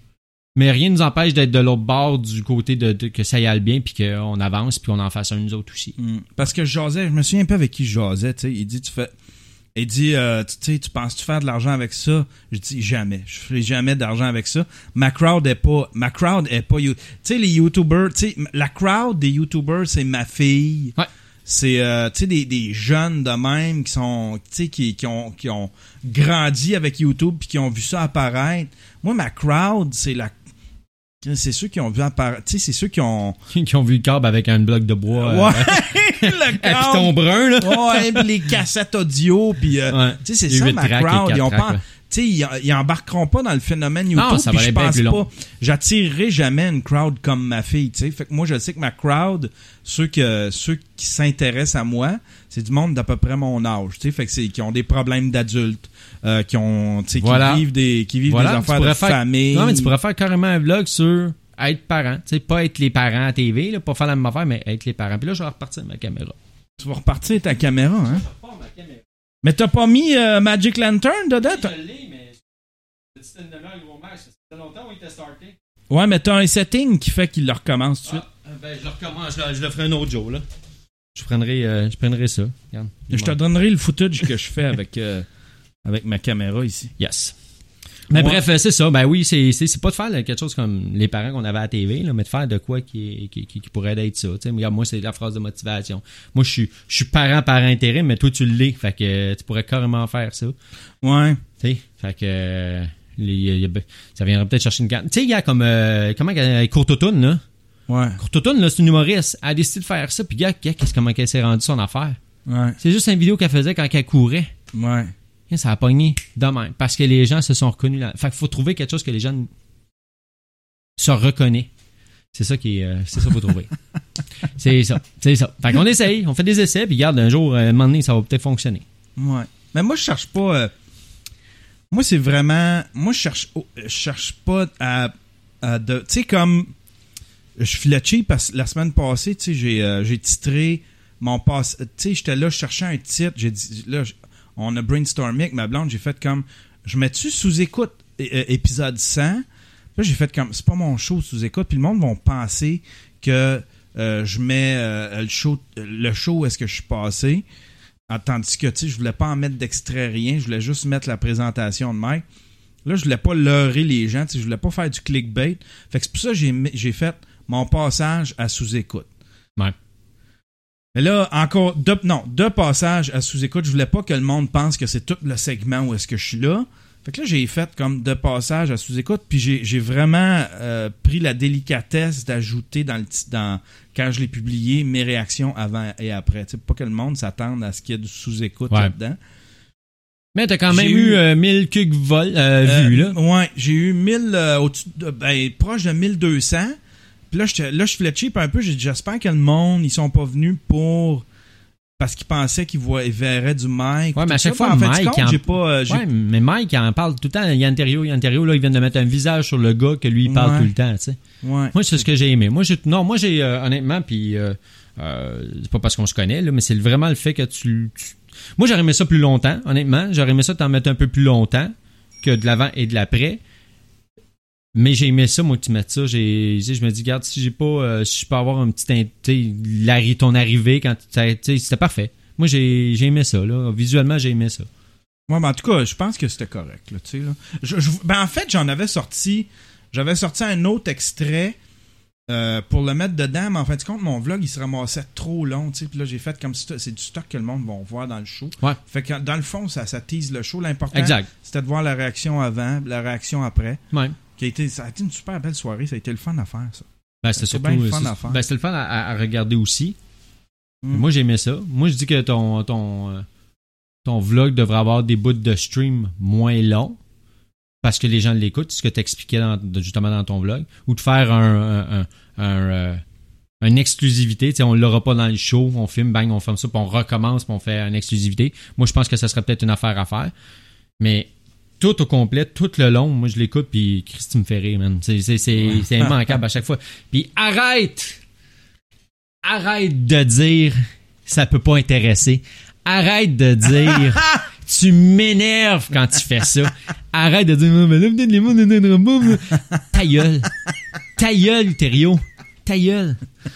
F: Mais rien ne nous empêche d'être de l'autre bord du côté de, de que ça y aille bien puis qu'on avance puis qu'on en fasse un nous autres aussi.
D: Mm. Parce que je jasais, je me souviens un peu avec qui je jasais, tu sais. Il dit, tu fais. Il dit, euh, tu sais, tu penses-tu faire de l'argent avec ça? Je dis, jamais. Je ferai jamais d'argent avec ça. Ma crowd est pas, ma crowd est pas, you- tu sais, les YouTubers, tu sais, la crowd des YouTubers, c'est ma fille.
F: Ouais.
D: C'est, euh, tu sais, des, des jeunes de même qui sont, tu sais, qui, qui ont, qui ont grandi avec YouTube puis qui ont vu ça apparaître. Moi, ma crowd, c'est la, c'est ceux qui ont vu apparaître, tu sais, c'est ceux qui ont,
F: Qui ont vu le câble avec un bloc de bois.
D: ouais,
F: Euh,
D: le
F: à piton brun, là.
D: ouais, pis les cassettes audio, puis euh,
F: Ouais.
D: tu sais, c'est
F: Les
D: ça
F: huit
D: ma
F: tracks, les
D: crowd.
F: quatre
D: Ils ont
F: tracks,
D: pas,
F: ouais.
D: tu sais, ils, ils embarqueront pas dans le phénomène YouTube.
F: Non, ça va
D: puis je
F: aller bien
D: pense
F: plus long.
D: pas, j'attirerai jamais une crowd comme ma fille, tu sais. Fait que moi, je sais que ma crowd, ceux que ceux qui s'intéressent à moi, c'est du monde d'à peu près mon âge, tu sais. Fait que c'est qui ont des problèmes d'adultes, euh, qui ont, tu sais,
F: Voilà.
D: qui vivent des, qui vivent
F: Voilà,
D: des
F: tu
D: affaires de
F: pourrais faire-
D: famille.
F: Non, mais tu pourrais faire carrément un vlog sur être parent. Tu sais, pas être les parents à T V, là, pas faire la même affaire, mais être les parents. Puis là, je vais repartir ma caméra.
D: Tu vas repartir ta caméra, hein. Mais t'as pas mis euh, Magic Lantern dedans? t'as-
F: Je l'ai, mais c'était une demi-heure, gros max. Ça fait longtemps où il était starté.
D: Ouais, mais t'as un setting qui fait qu'il le recommence tout de suite.
F: Ah, ben, je le recommence. Je, le- je le ferai un autre jour, là. Je prendrai, euh, je prendrai ça. Regarde.
D: Je te donnerai le footage que je fais avec, euh, avec ma caméra ici.
F: Yes. Mais
D: Ouais.
F: bref, c'est ça. Ben oui, c'est, c'est, c'est pas de faire là, quelque chose comme les parents qu'on avait à la T V, là, mais de faire de quoi qui, qui, qui, qui pourrait être ça. Tu sais, regarde, moi, c'est la phrase de motivation. Moi, je suis, je suis parent par intérim, mais toi, tu l'es. Fait que euh, tu pourrais carrément faire ça.
D: Ouais.
F: Tu sais, fait que euh, les- y a- y a- ça viendrait peut-être chercher une carte. Tu sais, il y a comme euh, comment euh, Courtautoune, là.
D: Ouais.
F: Courtautoune, là, c'est une humoriste. Elle a décidé de faire ça, puis gars, gars, qu'est-ce comment qu'elle s'est rendue son affaire.
D: Ouais.
F: C'est juste une vidéo qu'elle faisait quand elle courait.
D: Ouais.
F: Et ça a pogné de même. Parce que les gens se sont reconnus là. Fait qu'il faut trouver quelque chose que les gens se reconnaissent. C'est ça qui est, euh, c'est ça qu'il faut trouver. C'est ça. C'est ça. Fait qu'on essaye, on fait des essais, puis regarde, un jour, euh, un moment donné, ça va peut-être fonctionner.
D: Ouais. Mais moi, je cherche pas. euh, moi, c'est vraiment. Moi, je cherche. oh, je cherche pas à. à de, tu sais, comme. Je filais cheap parce que la semaine passée, tu sais, j'ai, euh, j'ai titré mon passe. Tu sais, j'étais là, je cherchais un titre. J'ai dit. Là, je- on a brainstormé avec ma blonde. J'ai fait comme. Je mets-tu sous écoute é- é- épisode cent? Là, j'ai fait comme. C'est pas mon show sous écoute. Puis le monde va penser que euh, je mets euh, le show, le show où est-ce que je suis passé. Ah, tandis que, tu sais, je voulais pas en mettre d'extrait, rien. Je voulais juste mettre la présentation de Mike. Là, je voulais pas leurrer les gens. Tu sais, je voulais pas faire du clickbait. Fait que c'est pour ça que j'ai, mis- j'ai fait mon passage à sous-écoute.
F: Ouais.
D: Mais là, encore, deux, non, deux passages à sous-écoute. Je voulais pas que le monde pense que c'est tout le segment où est-ce que je suis là. Fait que là, j'ai fait comme deux passages à sous-écoute, puis j'ai, j'ai vraiment euh, pris la délicatesse d'ajouter dans le ti- dans quand je l'ai publié mes réactions avant et après. Tu sais, pour pas que le monde s'attende à ce qu'il y ait du sous-écoute
F: Ouais.
D: là-dedans.
F: Mais t'as quand même
D: J'ai
F: eu
D: eu-
F: euh, mille cucs vol, euh,
D: Euh,
F: vues, là.
D: Ouais, j'ai eu mille, euh, au-dessus de, ben, proche de mille deux cents. Puis là, j'étais- là, je filais cheap un peu. J'ai dit, j'espère que le monde, ils sont pas venus pour parce qu'il pensait qu'il voit, il verrait du Mike.
F: Ouais, mais à chaque
D: ça.
F: fois,
D: En fait,
F: Mike,
D: compte,
F: en...
D: j'ai pas, euh, j'ai...
F: Ouais, mais Mike, il en parle tout le temps. Yann Terriot, Yann Terriot, là, ils viennent de mettre un visage sur le gars que lui, il parle
D: Ouais.
F: tout le temps, tu sais.
D: Ouais.
F: Moi, c'est ce que j'ai aimé. Moi, j'ai, non, moi, j'ai, euh, honnêtement, puis, euh, euh, c'est pas parce qu'on se connaît, là, mais c'est vraiment le fait que tu, tu... Moi, j'aurais aimé ça plus longtemps, honnêtement. J'aurais aimé ça t'en mettre un peu plus longtemps que de l'avant et de l'après. Mais j'ai aimé ça, moi, que tu mettes ça. J'ai, je me dis, regarde, si j'ai pas, euh, si je peux avoir un petit, tu sais, ton arrivée quand tu sais, c'était parfait. Moi, j'ai, j'ai aimé ça, là. Visuellement, j'ai aimé ça.
D: Ouais, ben, en tout cas, je pense que c'était correct, là, tu sais, là. Je, je- ben, en fait, j'en avais sorti, j'avais sorti un autre extrait, euh, pour le mettre dedans, mais en fin de compte, mon vlog, il se ramassait trop long, tu sais, puis là, j'ai fait comme si c'est du stock que le monde va voir dans le show.
F: Ouais.
D: Fait que, dans le fond, ça, ça tease le show. L'important,
F: Exact.
D: c'était de voir la réaction avant, la réaction après.
F: Ouais.
D: Qui a été, ça a été une super belle soirée, ça a été le fun à faire, ça.
F: Ben, c'était
D: C'est
F: surtout,
D: bien le fun
F: c'est-
D: à faire.
F: ben, c'était le fun à, à- à regarder aussi.
D: Mm.
F: Moi, j'aimais ça. Moi, je dis que ton, ton, euh, ton vlog devrait avoir des bouts de stream moins longs parce que les gens l'écoutent, ce que tu expliquais dans, de- justement dans ton vlog, ou de faire un, un, un, un, euh, une exclusivité. Tu sais, on l'aura pas dans le show, on filme, bang, on filme ça, puis on recommence, puis on fait une exclusivité. Moi, je pense que ça serait peut-être une affaire à faire. Mais tout au complet, tout le long, moi, je l'écoute, puis Christy me fait rire, man. C'est, c'est, c'est, c'est immanquable à chaque fois. Puis arrête! Arrête de dire ça peut pas intéresser. Arrête de dire tu m'énerves quand tu fais ça. Arrête de dire mais là, peut-être les mots ne pas. Ta gueule. Ta gueule, Thériault. Ta gueule.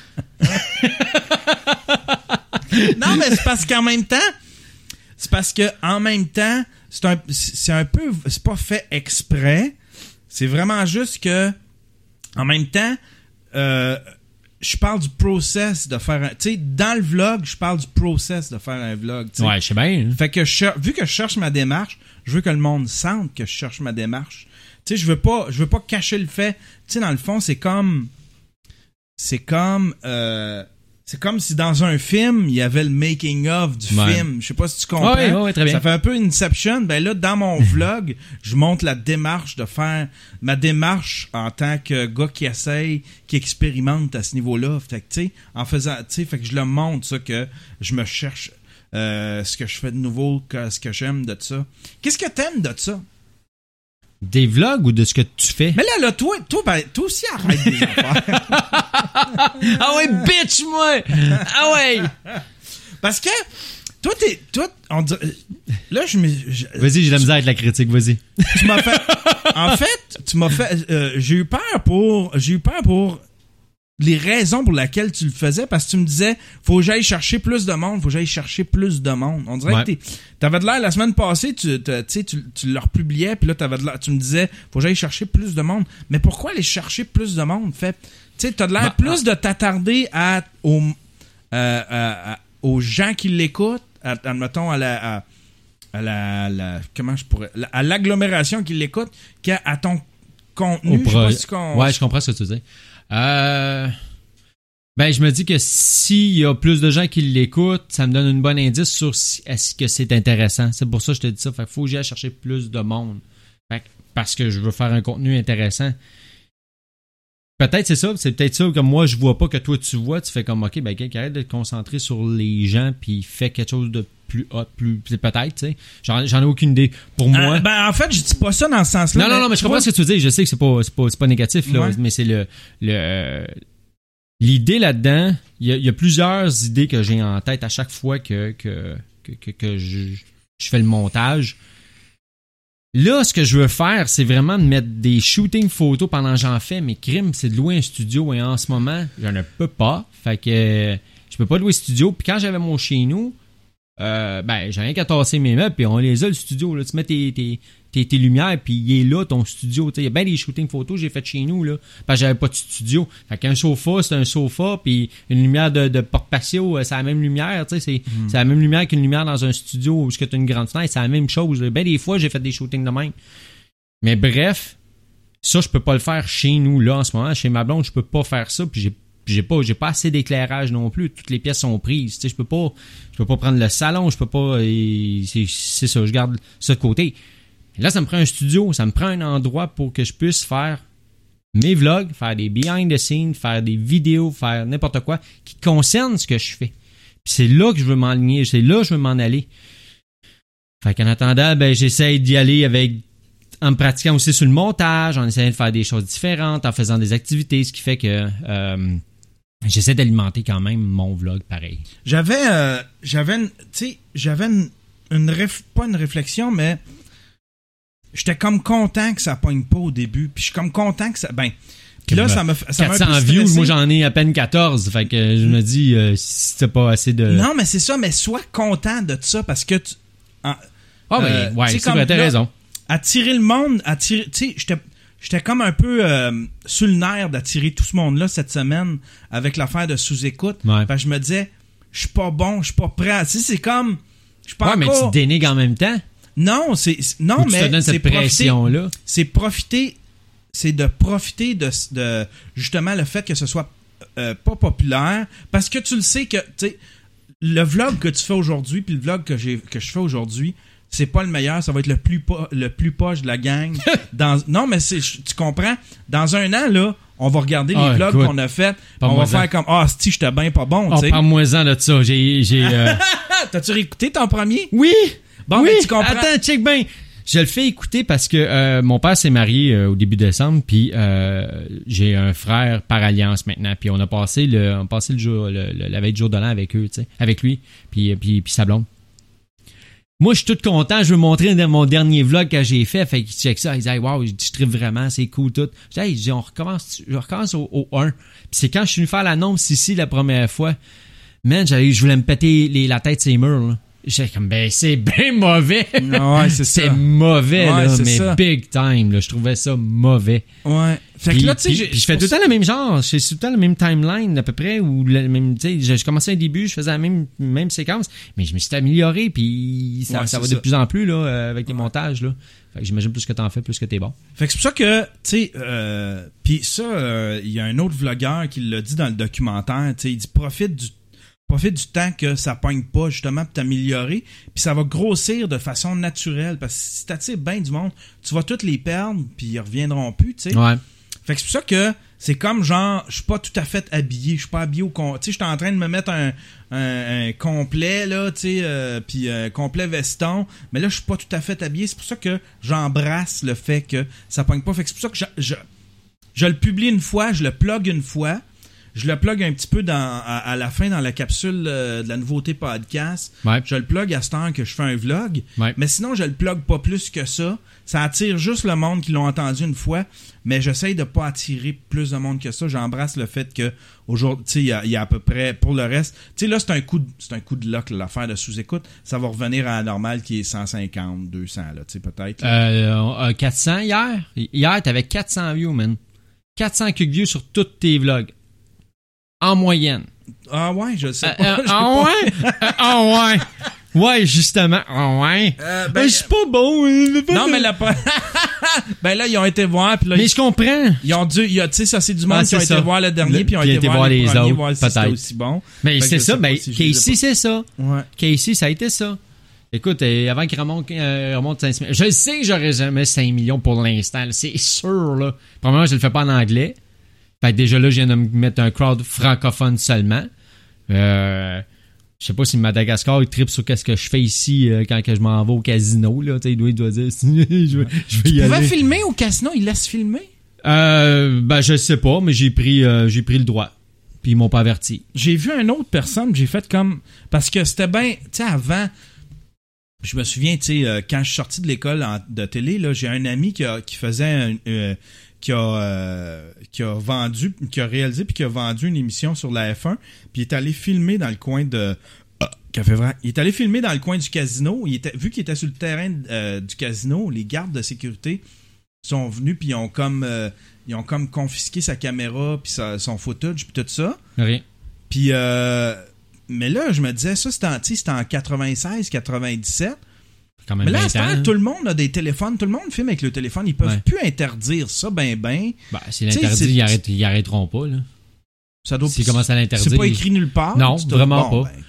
D: Non, mais c'est parce qu'en même temps, c'est parce que en même temps, c'est un, c'est un peu, c'est pas fait exprès. C'est vraiment juste que, en même temps, euh, je parle du process de faire un, tu sais, dans le vlog, je parle du process de faire un vlog, tu sais.
F: Ouais, je sais bien.
D: Fait que je, cher- vu que je cherche ma démarche, je veux que le monde sente que je cherche ma démarche. Tu sais, je veux pas, je veux pas cacher le fait. Tu sais, dans le fond, c'est comme, c'est comme, euh, c'est comme si dans un film, il y avait le making of du
F: Ouais.
D: film. Je sais pas si tu comprends.
F: Ouais, ouais, ouais, très bien.
D: Ça fait un peu Inception. Ben là, dans mon vlog, je montre la démarche de faire ma démarche en tant que gars qui essaye, qui expérimente à ce niveau-là. Fait que, tu sais, en faisant, tu sais, fait que je le montre, ça, que je me cherche, euh, ce que je fais de nouveau, que, ce que j'aime de ça. Qu'est-ce que t'aimes de ça?
F: Des vlogs ou de ce que tu fais?
D: Mais là, là, toi, toi, ben, toi aussi, arrête des affaires.
F: Ah ouais, bitch, moi! Ah ouais!
D: Parce que, toi, t'es, toi, on dirait, là, je me, je-
F: Vas-y, j'ai de la misère avec la critique, vas-y.
D: tu m'as fait, en fait, tu m'as fait, euh, j'ai eu peur pour, j'ai eu peur pour les raisons pour lesquelles tu le faisais, parce que tu me disais, faut que j'aille chercher plus de monde, faut que j'aille chercher plus de monde. On dirait
F: Ouais.
D: que t'es, t'avais de l'air, la semaine passée, tu, tu sais, tu, tu leur publiais, puis là, t'avais de l'air, tu me disais, faut que j'aille chercher plus de monde. Mais pourquoi aller chercher plus de monde? Fait, tu sais, t'as de l'air
F: Bah,
D: plus de t'attarder à, aux, euh, à- à- aux gens qui l'écoutent, à, admettons, à la, à, à la, la- comment je pourrais, à l'agglomération qui l'écoute, qu'à à ton contenu.
F: Au
D: Je sais
F: pro-
D: pas si qu'on-
F: Ouais, je comprends ce que tu dis. Euh... Ben, je me dis que s'il y a plus de gens qui l'écoutent, ça me donne une bonne indice sur si, est-ce que c'est intéressant. C'est pour ça que je te dis ça. Fait que faut que j'aille chercher plus de monde. Fait que, parce que je veux faire un contenu intéressant. Peut-être c'est ça, c'est peut-être ça, comme moi je vois pas que toi tu vois, tu fais comme ok, ben quelqu'un arrête de te concentrer sur les gens puis fait quelque chose de plus hot, plus c'est peut-être, tu sais. J'en, j'en ai aucune idée. Pour moi.
D: Euh, ben, en fait, je dis pas ça dans ce sens-là.
F: Non, non, non, mais je
D: tu
F: comprends
D: vois,
F: ce que tu dis. Je sais que c'est pas, c'est pas, c'est pas négatif, là,
D: Ouais.
F: mais c'est le, le, euh, l'idée là-dedans. Il y a, il y a plusieurs idées que j'ai en tête à chaque fois que, que, que, que, que je, je fais le montage. Là, ce que je veux faire, c'est vraiment de mettre des shooting photos pendant que j'en fais. Mais crime, c'est de louer un studio et en ce moment, je ne peux pas. Fait que euh, je peux pas louer studio. Puis quand j'avais mon chez nous, euh, ben, j'ai rien qu'à tasser mes meubles, puis on les a, le studio, là. Tu mets tes, tes, tes, tes lumières, puis il est là, ton studio. Il y a bien des shooting photos que j'ai fait chez nous, là, parce que j'avais pas de studio. Fait qu'un sofa, c'est un sofa, puis une lumière de, de porte-patio, c'est la même lumière, tu sais, c'est,
D: Mm.
F: c'est la même lumière qu'une lumière dans un studio où tu as une grande fenêtre, c'est la même chose. Ben, des fois, j'ai fait des shootings de même. Mais bref, ça, je peux pas le faire chez nous, là, en ce moment. Chez ma blonde, je peux pas faire ça, puis j'ai Puis j'ai pas j'ai pas assez d'éclairage non plus, toutes les pièces sont prises, tu sais, je peux pas je peux pas prendre le salon, je peux pas et c'est c'est ça, je garde ça de côté. Là, ça me prend un studio, ça me prend un endroit pour que je puisse faire mes vlogs, faire des behind the scenes, faire des vidéos, faire n'importe quoi qui concerne ce que je fais. Puis c'est là que je veux m'enligner, c'est là que je veux m'en aller. Fait qu'en attendant, ben j'essaie d'y aller avec en me pratiquant aussi sur le montage, en essayant de faire des choses différentes, en faisant des activités, ce qui fait que euh, j'essaie d'alimenter quand même mon vlog pareil.
D: J'avais, euh, j'avais, tu sais, j'avais une, une réf, pas une réflexion, mais j'étais comme content que ça pogne pas au début. Puis je suis comme content que ça, ben, puis là, ça me, ça m'a
F: quatre cents views, moi j'en ai à peine quatorze. Fait que je me dis, euh, si t'as pas assez de.
D: Non, mais c'est ça, mais sois content de ça parce que tu. Ah,
F: oh, euh, ouais, ouais c'est vrai, t'as raison.
D: Attirer le monde, attirer, tu sais, j'étais, j'étais comme un peu euh, sur le nerf d'attirer tout ce monde-là cette semaine avec l'affaire de sous-écoute.
F: Ouais.
D: Fait que je me disais, je suis pas bon, je suis pas prêt. Tu sais, c'est comme, je suis pas
F: ouais,
D: encore...
F: mais tu te dénigres en même temps.
D: Non, c'est, non,
F: Ou tu
D: mais
F: te donnes
D: c'est
F: cette pression-là.
D: Profiter, c'est profiter, c'est de profiter de, de justement le fait que ce soit euh, pas populaire, parce que tu le sais que, tu sais, le vlog que tu fais aujourd'hui puis le vlog que j'ai que je fais aujourd'hui, c'est pas le meilleur, ça va être le plus po- le plus poche de la gang. Dans, non, mais c'est, tu comprends? Dans un an, là, on va regarder les
F: ah,
D: vlogs
F: écoute,
D: qu'on a fait. On va faire comme, ah, si j'étais bien pas bon, tu sais.
F: Oh, parle-moi-en de ça. J'ai, j'ai, euh...
D: T'as-tu réécouté ton premier?
F: Oui!
D: Bon,
F: oui!
D: mais tu comprends?
F: Attends, check bien. Je le fais écouter parce que euh, mon père s'est marié euh, au début décembre, puis euh, j'ai un frère par alliance maintenant, puis on a passé le, on a passé le jour, le, le, la veille de jour de l'an avec eux, tu sais, avec lui, puis puis puis sa blonde. Moi, je suis tout content. Je veux montrer mon dernier vlog que j'ai fait. Fait qu'il check ça. Il dit, hey, wow, je tripe vraiment, c'est cool tout. Je dis, hey, je dis, on recommence, je recommence au, au un. Puis c'est quand je suis venu faire l'annonce ici la première fois. Man, j'avais, je voulais me péter les, la tête ces murs, là. J'étais comme, ben, c'est bien mauvais.
D: Ouais, c'est ça.
F: C'est mauvais,
D: ouais,
F: là,
D: c'est
F: mais
D: ça.
F: big time, là. Je trouvais ça mauvais.
D: Ouais. Fait
F: puis,
D: que là, tu sais,
F: puis,
D: j'ai-
F: puis je fais tout le temps le même genre. Je fais tout le temps le même timeline, à peu près, ou le même, tu sais, je, je commençais au début, je faisais la même, même séquence, mais je me suis amélioré, puis ça,
D: Ouais,
F: ça
D: c'est
F: va
D: ça.
F: de plus en plus, là, euh, avec les montages, là. Fait que j'imagine plus que t'en fais, plus que t'es bon.
D: Fait que c'est pour ça que, tu sais, euh, pis ça, il euh, y a un autre vlogueur qui l'a dit dans le documentaire, tu sais, il dit profite du profite du temps que ça pogne pas, justement, pour t'améliorer, puis ça va grossir de façon naturelle, parce que si t'attires bien du monde, tu vas toutes les perdre, puis ils reviendront plus, tu sais.
F: Ouais.
D: Fait que c'est pour ça que c'est comme genre, je suis pas tout à fait habillé, je suis pas habillé au con... Tu sais, j'étais en train de me mettre un, un, un complet, là, tu sais, euh, puis un complet veston, mais là, je suis pas tout à fait habillé. C'est pour ça que j'embrasse le fait que ça pogne pas. Fait que c'est pour ça que je, je, je le publie une fois, je le plug une fois, je le plug un petit peu dans, à, à la fin dans la capsule euh, de la nouveauté podcast.
F: Ouais.
D: Je le plug à ce temps que je fais un vlog,
F: Ouais.
D: mais sinon, je le plug pas plus que ça. Ça attire juste le monde qui l'ont entendu une fois, mais j'essaye de pas attirer plus de monde que ça. J'embrasse le fait que aujourd'hui, tu sais, il y a, il y a à peu près, pour le reste, tu sais, là, c'est un coup de, c'est un coup de luck, l'affaire de sous-écoute. Ça va revenir à la normale qui est cent cinquante, deux cents, là, tu sais, peut-être. là.
F: Euh, euh, quatre cents hier. Hier, t'avais quatre cents views, man. quatre cents quelques views sur tous tes vlogs. En moyenne.
D: Ah ouais, je sais
F: Euh,
D: pas.
F: euh,
D: je sais
F: ah
D: pas.
F: ouais? Euh, ah ouais? Ouais, justement. Ah ouais?
D: Euh, ben,
F: Ben, je suis pas bon. euh, pas
D: Non,
F: de-
D: mais la... ben là, ils ont été voir, puis là,
F: Mais
D: ils,
F: je comprends.
D: ils ont dû, il y a, tu sais, ça, c'est du monde
F: Ah,
D: qui ont
F: c'est
D: été
F: ça.
D: voir le dernier,
F: Le-
D: puis ils ont été voir les, premiers,
F: autres,
D: voir si c'était
F: peut-être.
D: aussi bon.
F: Mais
D: Fait que
F: c'est
D: je
F: ça.
D: sais pas
F: Ben,
D: si je les ai
F: Casey,
D: pas.
F: c'est ça.
D: Ouais.
F: Casey, ça a été ça. Écoute, euh, avant qu'il remonte, euh, remonte cinq millions. Je le sais que j'aurais jamais cinq millions pour l'instant. là, C'est sûr, là. Premièrement, je le fais pas en anglais. Fait que déjà là, je viens de me mettre un crowd francophone seulement. Euh, je sais pas si Madagascar, il tripe sur qu'est-ce que je fais ici euh, quand que je m'en vais au casino, là. Tu sais, il doit, il doit dire, je vais, je vais y
D: Tu pouvais
F: aller.
D: filmer au casino, ils laissent filmer?
F: Euh, ben, je sais pas, mais j'ai pris, euh, j'ai pris le droit. Puis ils m'ont pas averti.
D: J'ai vu une autre personne, j'ai fait comme... Parce que c'était bien... Tu sais, avant... Je me souviens, tu sais, euh, quand je suis sorti de l'école en- de télé, là, j'ai un ami qui, a, qui faisait... Un, euh, qui a euh, qui a vendu, qui a réalisé puis qui a vendu une émission sur la F un, puis il est allé filmer dans le coin de... Ah, Café Vrac. Il est allé filmer dans le coin du casino. Il était, vu qu'il était sur le terrain euh, du casino, les gardes de sécurité sont venus puis ils ont comme... euh, ils ont comme confisqué sa caméra puis sa- son footage puis tout ça.
F: Rien.
D: Puis, euh, mais là, je me disais, ça, c'était en, tu sais, c'était en quatre-vingt-seize, quatre-vingt-dix-sept.
F: Quand même
D: Mais là, à
F: vingt
D: ce temps,
F: ans.
D: tout le monde a des téléphones, tout le monde filme avec le téléphone. Ils peuvent
F: Ouais.
D: plus interdire ça, ben, ben.
F: Ben, c'est
D: Tu sais,
F: l'interdit,
D: c'est-
F: ils, arrêtent, ils arrêteront pas, là.
D: Ça doit
F: S'ils commencent à l'interdire.
D: C'est pas écrit nulle part.
F: Non,
D: Tu dois-
F: vraiment
D: bon,
F: pas.
D: ben,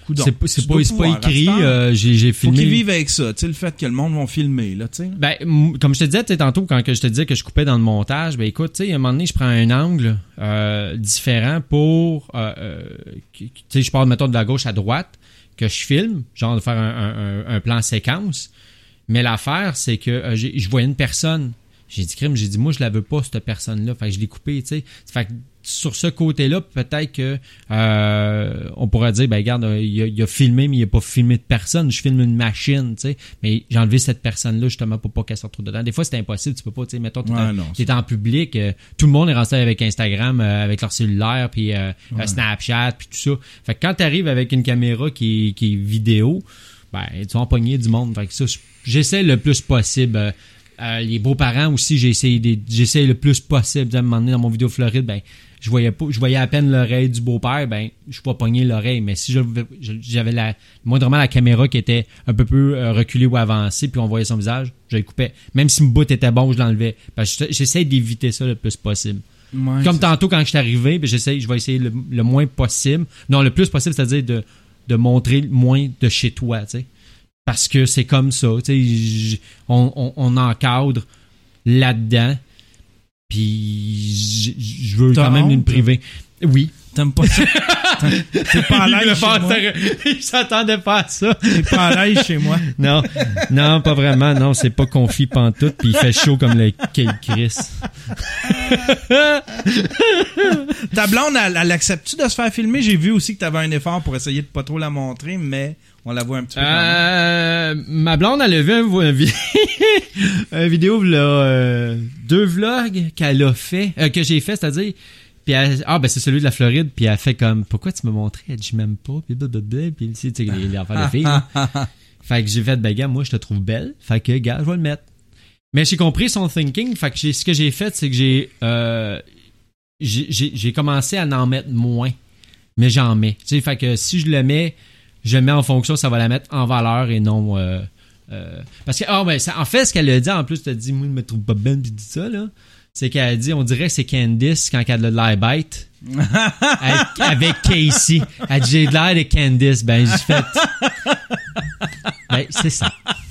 D: coudonc.
F: C'est pas, c'est
D: Tu
F: pas,
D: dois
F: c'est pas
D: pouvoir,
F: écrit.
D: à cette heure.
F: euh, j'ai, j'ai
D: Faut
F: filmé.
D: qu'ils vivent avec ça, tu sais, le fait que le monde va filmer, là, tu sais.
F: Ben, m- comme je te disais, tu sais, tantôt, quand que je te disais que je coupais dans le montage, ben écoute, tu sais, à un moment donné, je prends un angle euh, différent pour, euh, euh, tu sais, je pars, mettons, de la gauche à droite, que je filme, genre de faire un, un, un, un plan séquence. Mais l'affaire, c'est que euh, j'ai, je voyais une personne. J'ai dit, crime, j'ai dit, moi, je la veux pas, cette personne-là. Fait que je l'ai coupée, tu sais. Fait que sur ce côté-là, peut-être que euh, on pourrait dire, ben regarde, il a, il a filmé, mais il a pas filmé de personne. Je filme une machine, tu sais. Mais j'ai enlevé cette personne-là justement pour pas qu'elle se retrouve dedans. Des fois, c'est impossible, tu peux pas, tu sais, mettons, t'es,
D: Ouais,
F: en,
D: non,
F: t'es en public, euh, tout le monde est rentré avec Instagram, euh, avec leur cellulaire, puis euh,
D: Ouais.
F: euh, Snapchat, puis tout ça. Fait que quand t'arrives avec une caméra qui est, qui est vidéo, ben tu vas empoigner du monde. Fait que ça, j'essaie le plus possible. Euh, euh, les beaux-parents aussi, j'ai essayé des, j'essaie le plus possible. À un moment donné, dans mon vidéo Floride, ben je voyais pas, je voyais à peine l'oreille du beau-père, ben je peux pogner l'oreille. Mais si je, je- j'avais la, moindrement la caméra qui était un peu plus euh, reculée ou avancée, puis on voyait son visage, je le coupais. Même si mon bout était bon, je l'enlevais. Parce que j'essaie d'éviter ça le plus possible.
D: Ouais,
F: Comme
D: c'est-
F: tantôt quand je suis arrivé, ben j'essaie, je vais essayer le, le moins possible. Non, le plus possible, c'est-à-dire de, de montrer moins de chez toi, tu sais. Parce que c'est comme ça, tu sais, j- on, on, on encadre là-dedans, puis j- je veux
D: T'as
F: quand même
D: honte?
F: une privée. Oui.
D: T'aimes pas ça? T'es pas à
F: Lui, le
D: l'aise chez
F: faire,
D: moi?
F: il s'attendait pas à ça.
D: T'es pas à l'aise chez moi?
F: Non, non, pas vraiment. Non, c'est pas confit pantoute, puis il fait chaud comme le quai Chris.
D: Ta blonde, elle, elle accepte-tu de se faire filmer? J'ai vu aussi que t'avais un effort pour essayer de pas trop la montrer, mais on la voit un petit peu quand même.
F: Euh, ma blonde, elle a vu un, un, vi- un vidéo, là, euh, deux vlogs qu'elle a fait, euh, que j'ai fait, c'est-à-dire, puis elle, ah, ben c'est celui de la Floride, puis elle fait comme, pourquoi tu m'as montré? Elle dit, je m'aime pas, puis blablabla, puis tu sais, tu sais, les, les affaires de filles, là. Fait que j'ai fait, ben gars, moi, je te trouve belle, fait que, gars, je vais le mettre. Mais j'ai compris son thinking, fait que j'ai, ce que j'ai fait, c'est que j'ai, euh, j'ai, j'ai, j'ai commencé à en mettre moins, mais j'en mets. Tu sais, fait que si je le mets, je le mets en fonction, ça va la mettre en valeur et non... Euh, euh, parce que, ah, ben, ça, en fait, ce qu'elle a dit, en plus, tu as dit, moi, je me trouve pas belle, puis dit ça, là, c'est qu'elle a dit, on dirait que c'est Candice quand elle a de l'air bête. avec, avec Casey. Elle dit, j'ai de l'air de Candice. Ben, j'ai fait... Ben, c'est ça.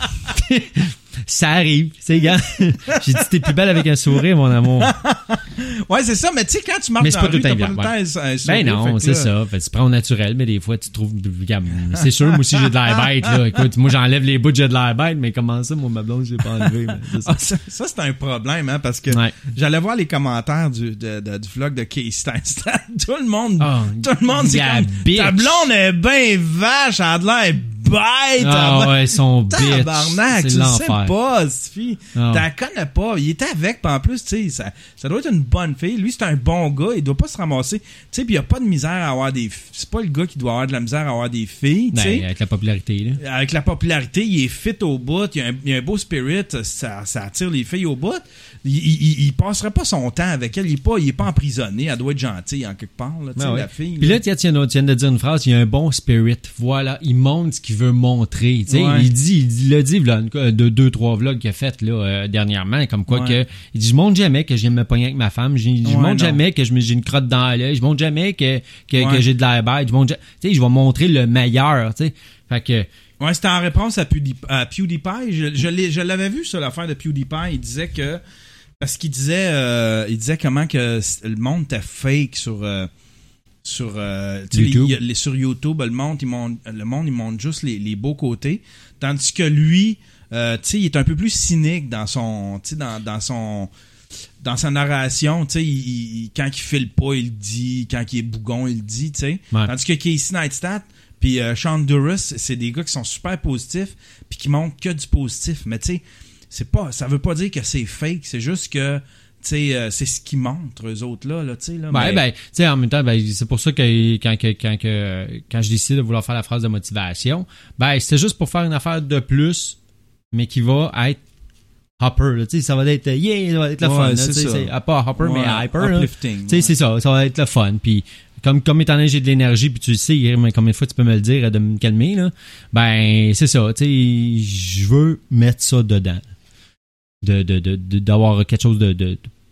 F: Ça arrive, c'est gars. J'ai dit, t'es plus belle avec un sourire, mon amour.
D: Ouais, c'est ça, mais tu sais, quand tu marches
F: Mais c'est
D: dans
F: pas
D: la rue,
F: tout un
D: t'as pas
F: bien,
D: une thèse, un sourire,
F: Ben non,
D: fait que
F: c'est
D: là-
F: ça. Fait que tu prends au naturel, mais des fois, tu trouves... Regarde, c'est sûr, moi aussi, j'ai de l'air bête, là. Écoute, moi, j'enlève les bouts, j'ai de l'air bête, mais comment ça, moi, ma blonde, j'ai pas enlevé. Ben, c'est ça.
D: Ah, ça, ça, c'est un problème, hein, parce que
F: Ouais.
D: j'allais voir les commentaires du, de, de- du vlog de Casey Steinstein. Tout le monde,
F: Oh,
D: tout le monde, c'est
F: la
D: comme,
F: bitch.
D: ta blonde est ben vache, elle a de l'air bête.
F: Ah
D: elle a-
F: ouais, son bitch.
D: Tabarnak,
F: C'est
D: tu le sais
F: l'enfer.
D: pas, cette fille.
F: Ah.
D: T'as connais pas. Il était avec, pis en plus, tu sais, ça, ça doit être une bonne fille. Lui, c'est un bon gars. Il doit pas se ramasser. Tu sais, pis il y a pas de misère à avoir des... f- C'est pas le gars qui doit avoir de la misère à avoir des filles, tu sais.
F: Ben, avec la popularité, là.
D: Avec la popularité, il est fit au bout, il a un, il a un beau spirit, ça, ça attire les filles au bout. Il, il, il passerait pas son temps avec elle, il est pas, il est pas emprisonné, elle doit être gentille en quelque part, là, tu sais,
F: Ben ouais.
D: la fille.
F: Puis là, tu viens, tu viens de dire une phrase, il y a un bon spirit. Voilà, il montre ce qu'il veut montrer. Tu sais,
D: Ouais.
F: il dit, il l'a dit, là, une- de deux, trois vlogs qu'il a fait là euh, dernièrement, comme quoi
D: Ouais.
F: que il dit, je montre jamais que je viens me pogner avec ma femme. Je, je
D: Ouais,
F: montre
D: non.
F: jamais que je me- j'ai une crotte dans l'œil. Je montre jamais que que,
D: Ouais.
F: que j'ai de l'air bête. Je montre, ja- tu sais, je vais montrer le meilleur. Tu sais, fait que
D: Ouais, c'était en réponse à, Pewdie- à PewDiePie. Je, je, l'ai- je l'avais vu sur l'affaire de PewDiePie. Il disait que parce qu'il disait, euh, il disait comment que le monde était fake sur euh, sur euh, tu sais,
F: YouTube.
D: les- les- sur YouTube. Le monde, il montre, le monde, il montre juste les, les beaux côtés, tandis que lui, euh, tu sais, il est un peu plus cynique dans son, tu sais, dans, dans son dans sa narration, tu sais, il, il- quand il file pas, il le dit, quand il est bougon, il le dit, tu sais.
F: Ouais.
D: Tandis que Casey Neistat puis euh, Sean Duras, c'est des gars qui sont super positifs puis qui montrent que du positif. Mais tu sais, c'est pas, ça veut pas dire que c'est fake, c'est juste que, tu sais, euh, c'est ce qu'ils montrent eux autres là, là, tu sais là.
F: ben,
D: mais-
F: ben, tu sais, en même temps, ben, c'est pour ça que quand, que, quand, que, quand je décide de vouloir faire la phrase de motivation, ben, c'était juste pour faire une affaire de plus, mais qui va être Hopper, là, tu sais, ça va être, yeah, ça va être le
D: Ouais,
F: fun, là,
D: c'est
F: tu sais,
D: ça.
F: c'est ah, pas Hopper,
D: Ouais,
F: mais Hyper, là.
D: uplifting,
F: Tu sais,
D: ouais.
F: c'est ça, ça va être le fun, puis comme, comme étant donné que j'ai de l'énergie, puis tu le sais, mais combien de fois tu peux me le dire de me calmer, là, ben, c'est ça, tu sais, je veux mettre ça dedans. De, de, de, de- d'avoir quelque chose de, de,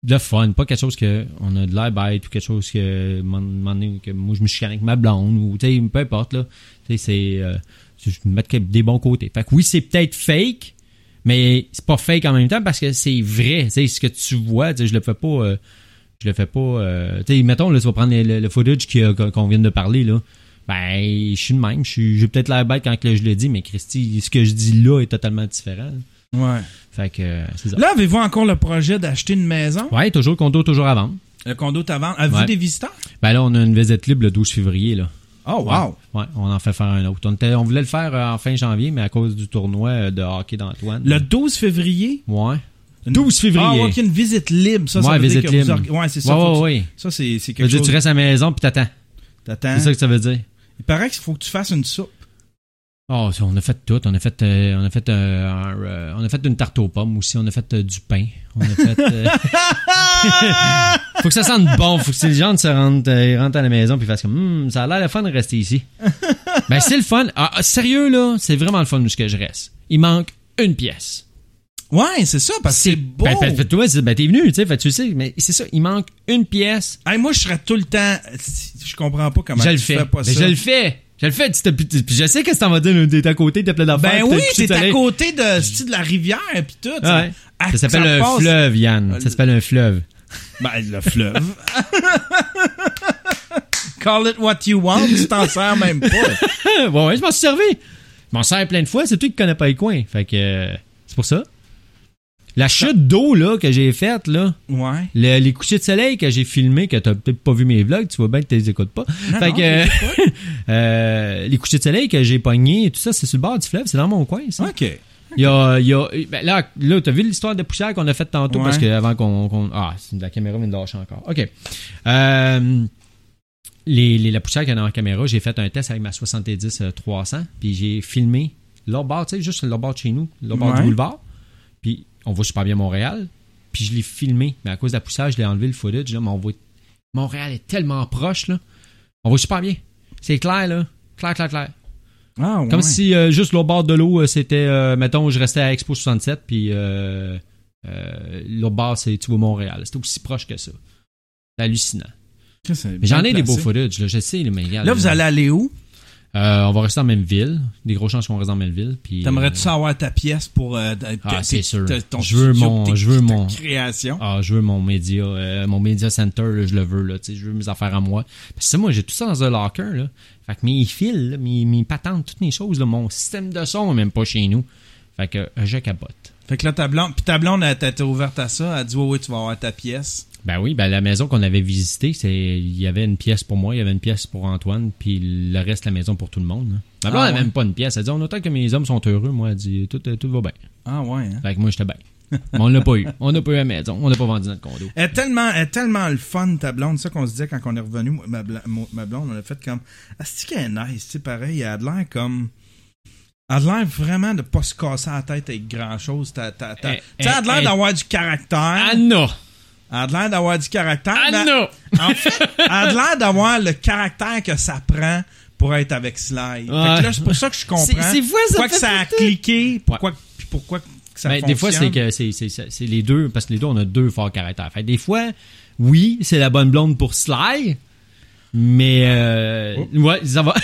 F: de fun, pas quelque chose que on a de l'air bête ou quelque chose que, que moi je me chicane avec ma blonde ou tu sais peu importe là, tu sais c'est euh, je vais mettre des bons côtés. Fait que oui, c'est peut-être fake, mais c'est pas fake en même temps parce que c'est vrai, tu sais ce que tu vois, tu sais je le fais pas euh, je le fais pas euh, tu sais mettons là tu vas prendre le, le footage qui, qu'on vient de parler là. Ben, je suis de même, je suis j'ai peut-être l'air bête quand je le dis, mais Christy, ce que je dis là est totalement différent.
D: Ouais.
F: Fait que, euh, c'est ça.
D: Là, avez-vous encore le projet d'acheter une maison?
F: Ouais, toujours le condo, toujours à vendre.
D: Le condo est à vendre. Avez-vous
F: Ouais.
D: des visiteurs?
F: Ben là, on a une visite libre le douze février, là.
D: Oh, wow!
F: Ouais, ouais, on en fait faire un autre. On, était, on voulait le faire euh, en fin janvier, mais à cause du tournoi euh, de hockey d'Antoine.
D: Le douze février?
F: Ouais.
D: Une...
F: douze février.
D: Ah, ok, une visite libre. Ça, ça
F: ouais,
D: veut
F: visite
D: dire que
F: libre.
D: vous... or- Ouais, c'est ça.
F: Ouais,
D: faut
F: ouais,
D: que tu-
F: ouais.
D: Ça, c'est, c'est
F: Ça veut
D: quelque
F: dire
D: chose...
F: tu restes à la maison puis t'attends.
D: T'attends.
F: C'est ça que ça veut dire.
D: Il paraît qu'il faut que tu fasses une soupe.
F: Oh, on a fait tout. On a fait, euh, on a fait, euh, un, euh, on a fait une tarte aux pommes aussi. On a fait euh, du pain. On a fait. Euh... faut que ça sente bon. Faut que les gens se rentrent, euh, rentrent à la maison puis fassent comme, hum, ça a l'air le fun de rester ici. Ben c'est le fun. Ah, sérieux là, c'est vraiment le fun où ce que je reste. Il manque une pièce.
D: Ouais, c'est ça, parce que c'est beau.
F: Ben, ben, toi, ben, t'es venu, tu sais, fait, tu sais, mais c'est ça. Il manque une pièce.
D: Hey, moi, je serais tout le temps... Je comprends pas comment
F: je
D: tu
F: le fais.
D: fais pas
F: Mais
D: ça.
F: je le fais. Je le fais. Tu t'as- Puis je sais que ça va dire, t'es à côté, t'as plein d'affaires.
D: Ben
F: puis
D: oui,
F: t'as le coucher
D: t'es
F: de
D: à
F: soleil.
D: côté de, style de la rivière pis tout.
F: Ah ouais.
D: Ah,
F: Ça s'appelle un
D: passe.
F: fleuve, Yann. Ça s'appelle un fleuve.
D: Ben, le fleuve. Call it what you want, tu t'en sers même pas.
F: ouais, ouais, je m'en suis servi. Je m'en sers plein de fois, c'est toi qui connais pas les coins. Fait que euh, c'est pour ça. La chute d'eau là que j'ai faite là,
D: Ouais.
F: le- les couchers de soleil que j'ai filmés, que t'as peut-être pas vu mes vlogs, tu vois bien que tu les écoutes pas.
D: Non,
F: fait
D: non,
F: que
D: je les
F: euh, les couchers de soleil que j'ai pognés et tout ça, c'est sur le bord du fleuve, c'est dans mon coin ça.
D: OK.
F: Il y a, il y a ben là, là t'as vu l'histoire de poussière qu'on a faite tantôt
D: Ouais.
F: parce que avant qu'on, qu'on ah la caméra vient de lâcher encore. Ok. Euh, les, les la poussière qu'il y a dans la caméra, j'ai fait un test avec ma soixante-dix trois cents puis j'ai filmé l'autre bord, tu sais juste l'autre bord de chez nous, l'autre bord
D: Ouais.
F: du boulevard. Puis on voit super bien Montréal. Puis je l'ai filmé, mais à cause de la poussière, je l'ai enlevé le footage là, mais on voit Montréal est tellement proche là. On voit super bien. C'est clair là, clair clair clair.
D: Ah, ouais.
F: Comme si euh, juste l'autre bord de l'eau, euh, c'était, euh, mettons, je restais à Expo soixante-sept, puis euh, euh, l'autre bord, c'est, tu vois, Montréal. C'était aussi proche que ça. C'est hallucinant.
D: C'est
F: Mais j'en ai
D: bien
F: des beaux
D: placé.
F: footage, là, je sais, mais regarde.
D: Là, vous allez aller où?
F: Euh, on va rester en même ville. Des grosses chances qu'on reste en même ville. Puis,
D: T'aimerais-tu
F: euh,
D: savoir ta pièce pour euh, ta-
F: Ah,
D: ta-
F: c'est
D: tes-
F: sûr.
D: ta- ton
F: Je veux
D: studio,
F: mon-
D: tes-
F: je veux
D: ta
F: mon-
D: création?
F: Ah, je veux mon média, euh, mon média center, là, je le veux, là, tu sais, je veux mes affaires à moi. Parce que moi, j'ai tout ça dans un locker, là. Fait que mes fils, là, mes, mes patentes, toutes mes choses, là, mon système de son, même pas chez nous. Fait que, euh, je capote.
D: Fait que là, ta blonde, pis ta blonde, elle t'était ouverte à ça, elle dit, ouais, ouais, tu vas avoir ta pièce.
F: Ben oui, ben la maison qu'on avait visitée, c'est il y avait une pièce pour moi, il y avait une pièce pour Antoine, puis le reste de la maison pour tout le monde. Hein. Ma blonde
D: Ah,
F: n'a
D: ouais.
F: même pas une pièce. Elle dit, on autant que mes hommes sont heureux, moi, elle dit, tout, euh, tout va bien.
D: Ah, ouais, hein?
F: Fait que moi, j'étais bien. Mais on l'a pas eu. On n'a pas eu la maison. On n'a pas vendu notre condo.
D: Elle est tellement, elle est tellement le fun, ta blonde. C'est ça qu'on se disait quand on est revenu, moi, ma, bla- mo- ma blonde, on a fait comme, ah, c'est qu'elle est nice, tu sais, pareil, elle a de l'air comme, elle a de l'air vraiment de pas se casser la tête avec grand chose. T'as, t'as, t'as,
F: Eh,
D: tu sais, elle a de l'air
F: eh,
D: d'avoir du caractère.
F: Anna!
D: Elle a de l'air d'avoir du caractère. mais-
F: Anna!
D: En fait, elle a de l'air d'avoir le caractère que ça prend pour être avec Sly. Fait que
F: Ouais.
D: là, c'est pour ça que je comprends.
F: C'est- c'est vrai, ça
D: pourquoi
F: fait
D: que ça a
F: tout.
D: cliqué, pourquoi, puis pourquoi que ça
F: Ben,
D: fonctionne.
F: des fois, c'est que c'est, c'est, c'est, c'est les deux, parce que les deux, on a deux forts caractères. Fait que des fois, oui, c'est la bonne blonde pour Sly, mais euh, ouais, ça va.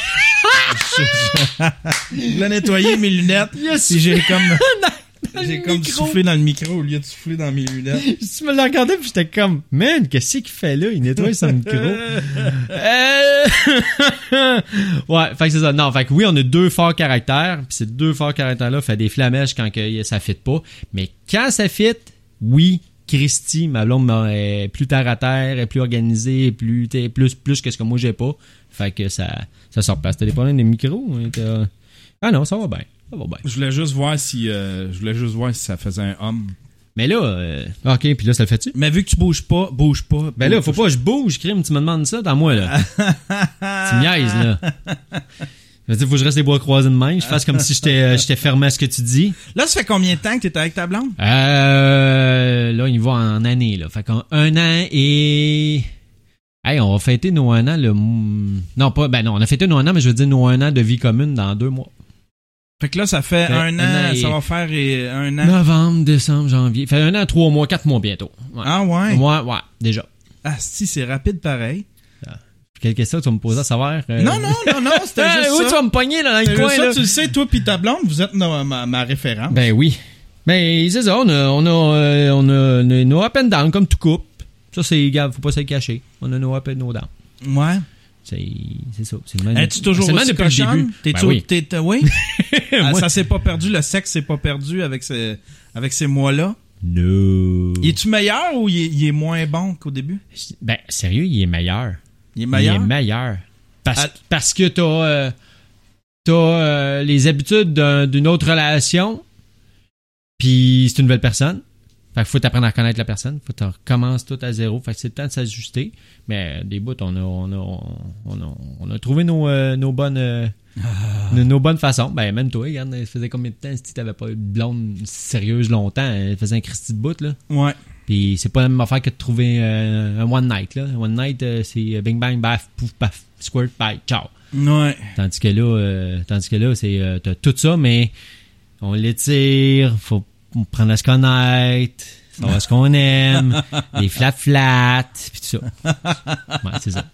D: Je voulais nettoyer mes lunettes.
F: Yes.
D: Puis j'ai comme,
F: Dans
D: j'ai
F: le
D: comme
F: micro.
D: soufflé dans le micro au lieu de souffler dans mes lunettes.
F: Tu me l'as regardé puis j'étais comme, man, qu'est-ce qu'il fait là? Il nettoie son micro. Euh... ouais, fait que c'est ça. Non, fait que oui, on a deux forts caractères, puis ces deux forts caractères-là fait des flamèches quand que ça fit pas. Mais quand ça fit, oui, Christy, ma blonde est plus terre à terre, est plus organisée, est plus, t'sais, plus, plus que ce que moi j'ai pas. Fait que ça, ça sort pas. T'as des problèmes de micro? hein, t'as- Ah non, ça va bien. Ça va bien.
D: Je voulais juste voir si, euh, je voulais juste voir si ça faisait un homme.
F: Mais là, euh... ok, puis là, ça le fait-tu?
D: Mais vu que tu bouges pas, bouge pas.
F: Ben là, faut pas que je bouge, crime, tu me demandes ça dans moi, là. Tu me niaises, là. Je veux dire, faut que je reste les bras croisés de main, je fasse comme si j'étais, euh, j'étais fermé à ce que tu dis.
D: Là, ça fait combien de temps que t'es avec ta blonde?
F: Euh, là, il va en année, là. Fait qu'en un an et... Hey, on va fêter nos un an, le... Non, pas... Ben non, on a fêté nos un an, mais je veux dire nos un an de vie commune dans deux mois.
D: Fait que là, ça fait
F: Fait
D: un,
F: un
D: an,
F: an et-
D: ça va faire et, un an.
F: Novembre, décembre, janvier. Fait un an, trois mois, quatre mois bientôt. Ouais.
D: Ah ouais?
F: Ouais, ouais, déjà.
D: Ah si, c'est rapide pareil.
F: Quelle question que tu vas me poser à savoir? euh?
D: Non, non, non, non, c'était
F: Ah,
D: juste
F: où
D: ça.
F: tu vas me pogner là, dans
D: C'est
F: le coin?
D: juste ça,
F: Là?
D: tu le sais, toi pis ta blonde, vous êtes no- ma, ma référence.
F: Ben oui. Ben c'est ça, on a, on a, euh, on a nos- nos up and down comme tout couple. Ça, c'est, gars, faut pas se le cacher. On a nos up et nos downs.
D: Ouais.
F: C'est, c'est ça. C'est le même.
D: Es-tu toujours
F: c'est le
D: aussi
F: même depuis le
D: cochonne?
F: début.
D: T'es
F: Ben
D: tu-
F: oui.
D: t'es- t'es- oui? Ah,
F: Moi-
D: ça s'est pas perdu, le sexe s'est pas perdu avec ces, avec ces mois-là.
F: No.
D: Il est-tu meilleur ou il est, il est moins bon qu'au début?
F: Ben, sérieux, il est meilleur.
D: Il est meilleur?
F: Il est meilleur. Parce,
D: Ah.
F: parce que t'as, euh, t'as euh, les habitudes d'un- d'une autre relation, puis c'est une nouvelle personne. Fait qu'il faut t'apprendre à connaître la personne. Faut que tu recommences tout à zéro. Fait que c'est le temps de s'ajuster. Mais des bouts, on a, on a, on a, on a trouvé nos, euh, nos bonnes, euh, nos, nos bonnes façons. Ben, même toi, regarde, ça faisait combien de temps si t'avais pas eu de blonde sérieuse longtemps? Elle faisait un Christy de bout, là.
D: Ouais.
F: Puis c'est pas la même affaire que de trouver euh, un one night, là. Un one night, euh, c'est bing bang, baf, pouf, paf, squirt, bye, ciao.
D: Ouais.
F: Tandis que là, euh, tandis que là, c'est, euh, t'as tout ça, mais on l'étire, faut prendre à se connaître, savoir ce qu'on aime, les flat-flat, pis tout ça. Ouais, c'est ça.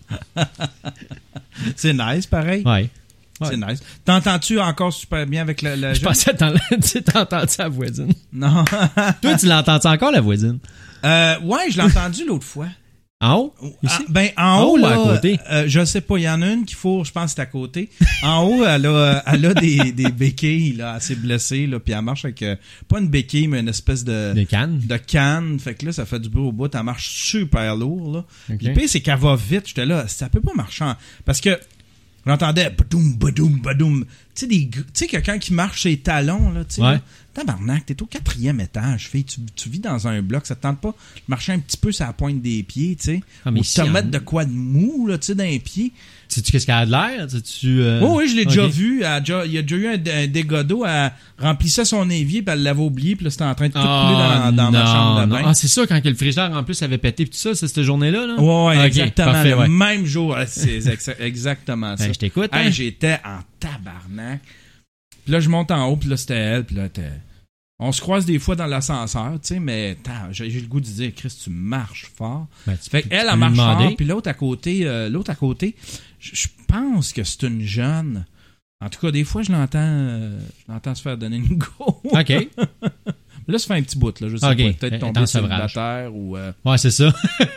D: C'est nice, pareil.
F: Ouais. Ouais.
D: C'est nice. T'entends-tu encore super bien avec le, le
F: Je
D: jeune?
F: pensais t'en- tu t'entends la voisine.
D: Non.
F: Toi, tu l'entends encore, la voisine?
D: euh, ouais, je l'ai entendu l'autre fois.
F: En haut?
D: Ah,
F: Ici?
D: ben, en
F: En
D: haut,
F: haut ou
D: là,
F: à côté?
D: euh, je sais pas, il y en a une qu'il faut, je pense que c'est à côté. En haut, elle a, elle a des, des béquilles, là, assez blessée, là, puis elle marche avec, euh, pas une béquille, mais une espèce de,
F: Des cannes?
D: de canne. Fait que là, ça fait du bruit au bout. Elle marche super lourd, là.
F: Ok.
D: Puis le pire, c'est qu'elle va vite. J'étais là, ça peut pas marcher en... Parce que j'entendais badoum, badoum, badoum. Tu sais, des, gr- tu sais, quelqu'un qui marche ses talons, là, tu sais.
F: Ouais.
D: là. Tabarnak, t'es au quatrième étage, fille. Tu, tu vis dans un bloc, ça te tente pas de marcher un petit peu sur la pointe des pieds, tu sais.
F: Ah, mais
D: Ou
F: si,
D: te
F: en-
D: mettre de quoi de mou, là, tu sais, dans les pieds.
F: Sais-tu qu'est-ce qu'elle a de l'air? Sais-tu, euh...
D: Oh oui, je l'ai déjà
F: ok.
D: vu. Elle a déjà- il y a déjà eu un, un dégât d'eau. Elle remplissait son évier, puis elle l'avait oublié, puis là, c'était en train de tout couler
F: Ah,
D: dans, dans ma
F: non,
D: chambre de
F: non.
D: bain.
F: Ah, c'est ça, quand que le frigidaire, en plus, avait pété pis tout ça, c'est cette journée-là, là?
D: Ouais, ouais,
F: Ok,
D: exactement.
F: parfait,
D: le
F: ouais.
D: même jour. Ouais, C'est ex- exactement ça.
F: Ben, je t'écoute,
D: Hey,
F: hein?
D: j'étais en tabarnak. Puis là, je monte en haut, puis là, c'était elle, puis là, t'es... On se croise des fois dans l'ascenseur, tu sais, mais tain, j'ai, j'ai le goût de dire, Chris, tu marches fort.
F: Ben, tu
D: Fait
F: peux-
D: qu'elle,
F: tu peux
D: elle
F: lui
D: marche
F: demander.
D: fort, puis l'autre à côté, euh, l'autre à côté, je je pense que c'est une jeune. En tout cas, des fois, je l'entends, euh, je l'entends se faire donner une go.
F: OK.
D: Là, ça fait un petit bout, là, je sais
F: Ok.
D: pas, peut-être
F: Elle est
D: tomber
F: en
D: sur
F: sevrage.
D: la terre ou... euh,
F: Ouais, c'est ça.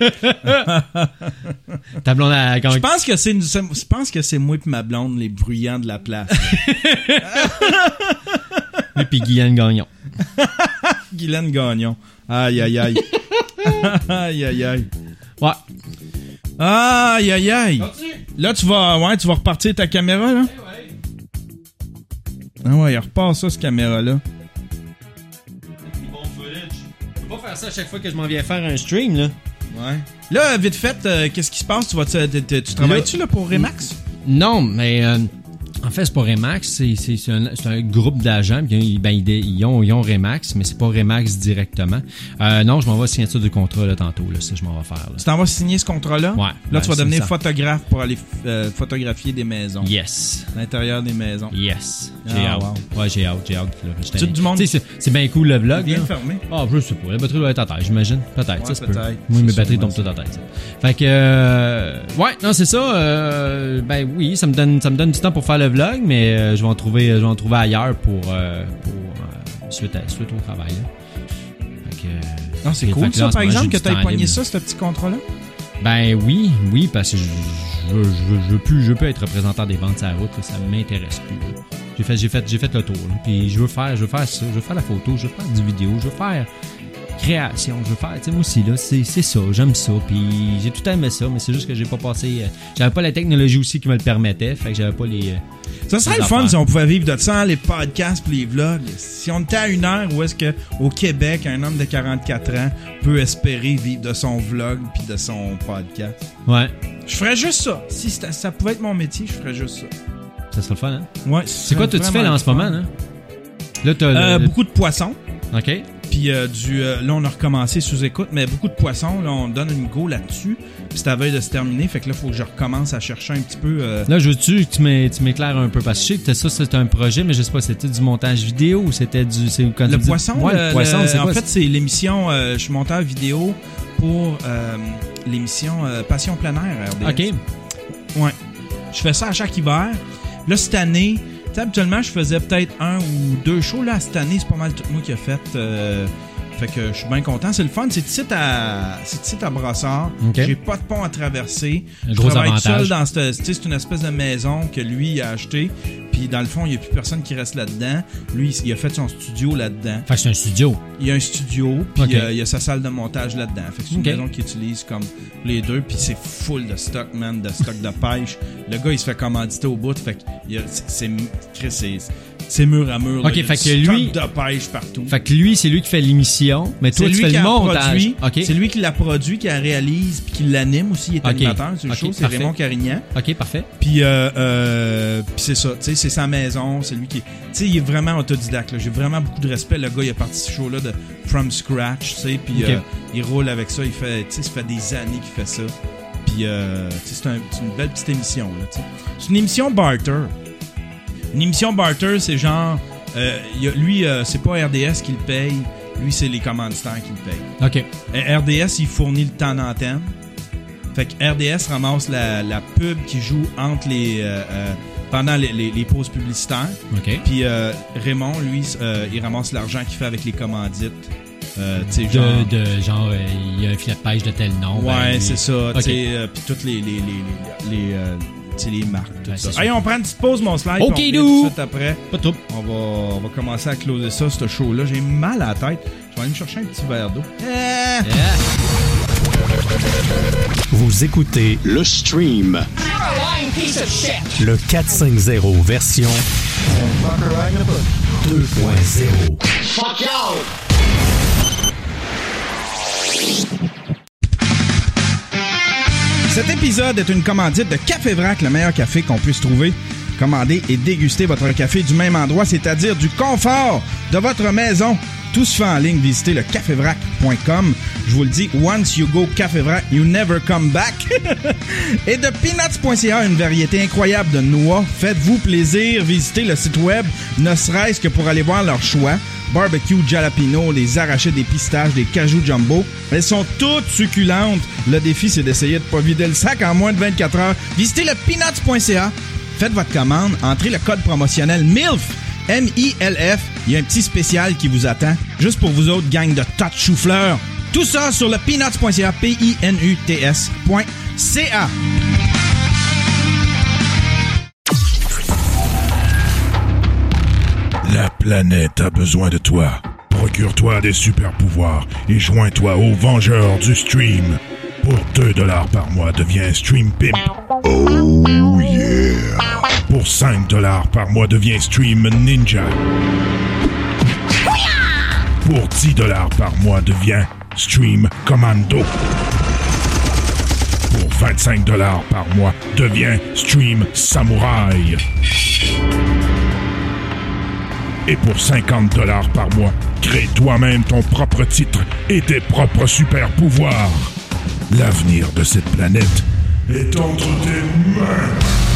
F: Ta blonde a...
D: Je pense que c'est, une- c'est- je pense que c'est moi et ma blonde les bruyants de la place.
F: Et puis Guyane Gagnon.
D: Guylaine Gagnon. Aïe, aïe, aïe. aïe, aïe, aïe.
F: Ouais.
D: Aïe, aïe, aïe. Là, tu vas, ouais, tu vas repartir ta caméra, là? Ah ouais, il repart ça, cette caméra-là.
F: Je peux pas faire ça à chaque fois que je m'en viens faire un stream, là.
D: Ouais. Là, vite fait, euh, qu'est-ce qui se passe? Tu, vas, tu, tu, tu travailles-tu, là, pour Remax?
F: Non, mais... euh, en fait, c'est pas Remax, c'est, c'est, c'est, un, c'est un groupe d'agents. Puis, ben, ils, ils, ont, ils ont Remax, mais c'est pas Remax directement. Euh, non, je m'en vais à signature du contrat là, tantôt. Là, ça, je m'en vais faire. Là.
D: Tu t'en vas signer ce contrat-là?
F: Ouais.
D: Là,
F: Ouais,
D: tu vas
F: c'est
D: devenir
F: ça.
D: photographe pour aller euh, photographier des maisons.
F: Yes.
D: L'intérieur des maisons.
F: Yes. J'ai
D: Ah,
F: hâte.
D: wow.
F: Ouais, j'ai hâte, j'ai hâte. Là, je
D: Tout du monde-
F: Tu sais, c'est, c'est bien cool le vlog.
D: Bien
F: là.
D: fermé.
F: Ah, je sais pas. La batterie doit être à terre, j'imagine. Peut-être,
D: Ouais,
F: ça se peut.
D: peut-être.
F: Oui, mes
D: C'est
F: batteries
D: sûrement
F: tombent toutes à terre. Ça. Fait que, euh, ouais, non, c'est ça. Euh, ben oui, ça me donne, ça me donne du temps pour faire le vlog, mais euh, je vais en trouver, je vais en trouver ailleurs pour, euh, pour euh, suite, à, suite au travail. Là. Fait que, euh,
D: Non, c'est
F: fait
D: cool,
F: que là,
D: ça,
F: en ce
D: par
F: moment,
D: exemple,
F: j'ai
D: que
F: du
D: tu aies
F: temps
D: pogné
F: libre.
D: ça, ce petit contrat-là?
F: Ben oui, oui, parce que je, je, veux- je, veux- je veux plus, je veux plus être représentant des ventes sur la route, là, ça m'intéresse plus. là. J'ai fait, j'ai fait, j'ai fait le tour. Là. Puis je veux faire, je veux faire ça, je veux faire la photo, je veux faire du vidéo, je veux faire création, je veux faire, tu sais, moi aussi là, c'est, c'est ça, j'aime ça. Puis j'ai tout aimé ça, mais c'est juste que j'ai pas passé, euh, j'avais pas la technologie aussi qui me le permettait, fait que j'avais pas les. euh,
D: Ça serait
F: les
D: le fun
F: affaires.
D: si on pouvait vivre de ça, les podcasts puis les vlogs. Si on était à une heure où est-ce que au Québec, un homme de quarante-quatre ans peut espérer vivre de son vlog puis de son podcast.
F: Ouais,
D: Je ferais juste ça. Si c'était- ça pouvait être mon métier, je ferais juste ça.
F: ça serait le fun, hein.
D: Ouais.
F: C'est quoi que tu fais là en ce moment, là? Là, t'as
D: Euh,
F: le...
D: beaucoup de poissons.
F: OK.
D: Puis euh, du, euh, là, on a recommencé sous écoute, mais beaucoup de poissons. Là, on donne une go là-dessus. Puis c'est à veille de se terminer. Fait que là, il faut que je recommence à chercher un petit peu. Euh...
F: Là, je veux-tu que tu m'é- tu m'éclaires un peu? Parce que je sais que ça, c'était un projet, mais je sais pas, c'était du montage vidéo ou c'était du. C'est, quand
D: Le
F: tu dis-
D: poisson,
F: ouais,
D: le,
F: le poisson,
D: le-
F: c'est
D: en
F: quoi?
D: fait, c'est l'émission. Euh, je suis monteur vidéo pour euh, l'émission euh, Passion plein air R D S.
F: OK.
D: Ouais. Je fais ça à chaque hiver. Là, cette année, tu sais, habituellement, je faisais peut-être un ou deux shows. Là, cette année, c'est pas mal tout moi qui a fait. Euh, fait que je suis bien content. C'est le fun. C'est ici à, c'est ici à Brossard.
F: OK.
D: J'ai pas de pont à traverser.
F: Un
D: Je
F: gros
D: travaille
F: avantage.
D: seul dans cette, tu sais, c'est une espèce de maison que lui a acheté. Puis dans le fond, il n'y a plus personne qui reste là-dedans. Lui, il a fait son studio là-dedans.
F: Fait que c'est un studio.
D: Il y a un studio, puis
F: OK.
D: euh, il y a sa salle de montage là-dedans. Fait que c'est une
F: OK.
D: maison qu'il utilise comme les deux, puis c'est full de stock, man, de stock de pêche. Le gars, il se fait commanditer au bout, fait que il y a- c'est, c'est, Chris, c'est, c'est mur à mur. là.
F: OK,
D: Il y a
F: fait
D: du
F: que
D: stock
F: lui-
D: de pêche partout.
F: Fait que lui, c'est lui qui fait l'émission, mais toi,
D: c'est
F: tu
D: lui
F: fais
D: qui
F: le
D: a
F: montage.
D: produit,
F: OK.
D: c'est lui qui l'a produit, qui la réalise, puis qui l'anime aussi. Il est
F: OK.
D: animateur sur le
F: OK,
D: show, c'est
F: parfait.
D: Raymond Carignan.
F: OK, parfait.
D: Puis euh, euh, puis c'est ça, tu sais, c'est sa maison, c'est lui qui, tu sais, il est vraiment autodidacte. Là. J'ai vraiment beaucoup de respect. Le gars, il a parti ce show là de from scratch, tu sais, puis
F: Ok.
D: euh, il roule avec ça. Il fait, tu sais, ça fait des années qu'il fait ça. Puis euh, tu sais, c'est, un, c'est une belle petite émission là. Tu sais. C'est une émission barter. Une émission barter, c'est genre, euh, il y a, lui, euh, c'est pas R D S qui le paye. Lui, c'est les commanditaires qui le payent.
F: OK.
D: Euh, R D S, il fournit le temps d'antenne. Fait que R D S ramasse la, la pub qui joue entre les euh, euh, pendant les, les, les pauses publicitaires.
F: OK.
D: Puis euh, Raymond, lui, euh, il ramasse l'argent qu'il fait avec les commandites. Euh, tu sais, genre...
F: De, de genre, euh, il y a un filet de pêche de tel nom.
D: Ouais,
F: ben,
D: c'est
F: il-
D: ça.
F: OK.
D: Tu sais, euh, puis toutes les les les les, les, euh, tu sais, les marques, tout
F: Ouais,
D: ça.
F: c'est ça.
D: Hey, on prend une petite pause, mon slide.
F: OK,
D: puis on revient
F: dou.
D: tout de suite après.
F: Pas de trouble.
D: On va, on va commencer à closer ça, ce show-là. J'ai mal à la tête. Je vais aller me chercher un petit verre d'eau. Eh!
F: Yeah.
C: Vous écoutez le stream. Le quatre cent cinquante version deux point zéro.
D: Cet épisode est une commandite de Café Vrac, le meilleur café qu'on puisse trouver. Commandez et dégustez votre café du même endroit, c'est-à-dire du confort de votre maison. Tout se fait en ligne. Visitez le café vrac point com. Je vous le dis, once you go Café Vrac, you never come back. Et de peanuts point c a, une variété incroyable de noix. Faites-vous plaisir. Visitez le site web, ne serait-ce que pour aller voir leur choix. Barbecue, jalapeno, les arachides, des pistaches, des cajou jumbo. Elles sont toutes succulentes. Le défi, c'est d'essayer de pas vider le sac en moins de vingt-quatre heures. Visitez le peanuts point c a. Faites votre commande. Entrez le code promotionnel M I L F. M I L F. Il y a un petit spécial qui vous attend. Juste pour vous autres, gang de tas de chou-fleurs. Tout ça sur le peanuts point c a. P I N U T S point C A.
G: La planète a besoin de toi. Procure-toi des super pouvoirs et joins-toi aux Vengeurs du Stream. Pour deux dollars par mois, deviens Stream Pimp. Oh yeah! Pour cinq dollars par mois, deviens Stream Ninja. Pour dix dollars par mois, deviens Stream Commando. Pour vingt-cinq dollars par mois, deviens Stream Samouraï. Et pour cinquante dollars par mois, crée toi-même ton propre titre et tes propres super pouvoirs. L'avenir de cette planète est entre tes mains.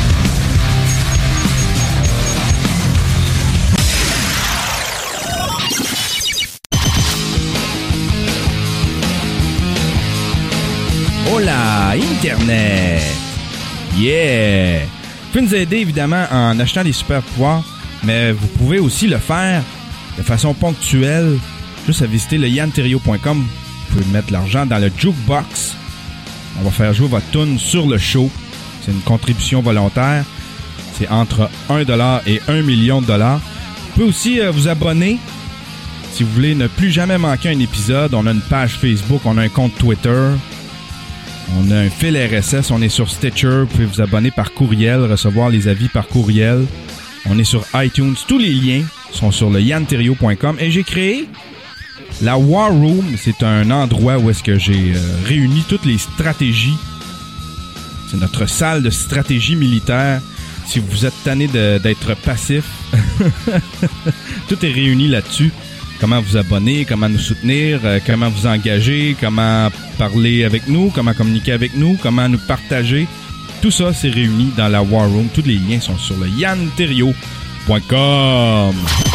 D: Hola, Internet! Yeah! Vous pouvez nous aider, évidemment, en achetant des super pouvoirs, mais vous pouvez aussi le faire de façon ponctuelle, juste à visiter le yann terriot point com. Vous pouvez mettre l'argent dans le jukebox. On va faire jouer votre tune sur le show. C'est une contribution volontaire. C'est entre un dollar et un million de dollars. Vous pouvez aussi euh, vous abonner si vous voulez ne plus jamais manquer un épisode. On a une page Facebook, on a un compte Twitter. On a un fil R S S, on est sur Stitcher, vous pouvez vous abonner par courriel, recevoir les avis par courriel. On est sur iTunes, tous les liens sont sur le yann terriot point com. Et j'ai créé la War Room, c'est un endroit où est-ce que j'ai euh, réuni toutes les stratégies. C'est notre salle de stratégie militaire. Si vous êtes tanné de, d'être passif, tout est réuni là-dessus. comment vous abonner, comment nous soutenir, euh, comment vous engager, comment parler avec nous, comment communiquer avec nous, comment nous partager. Tout ça, c'est réuni dans la War Room. Tous les liens sont sur le yann terriot point com.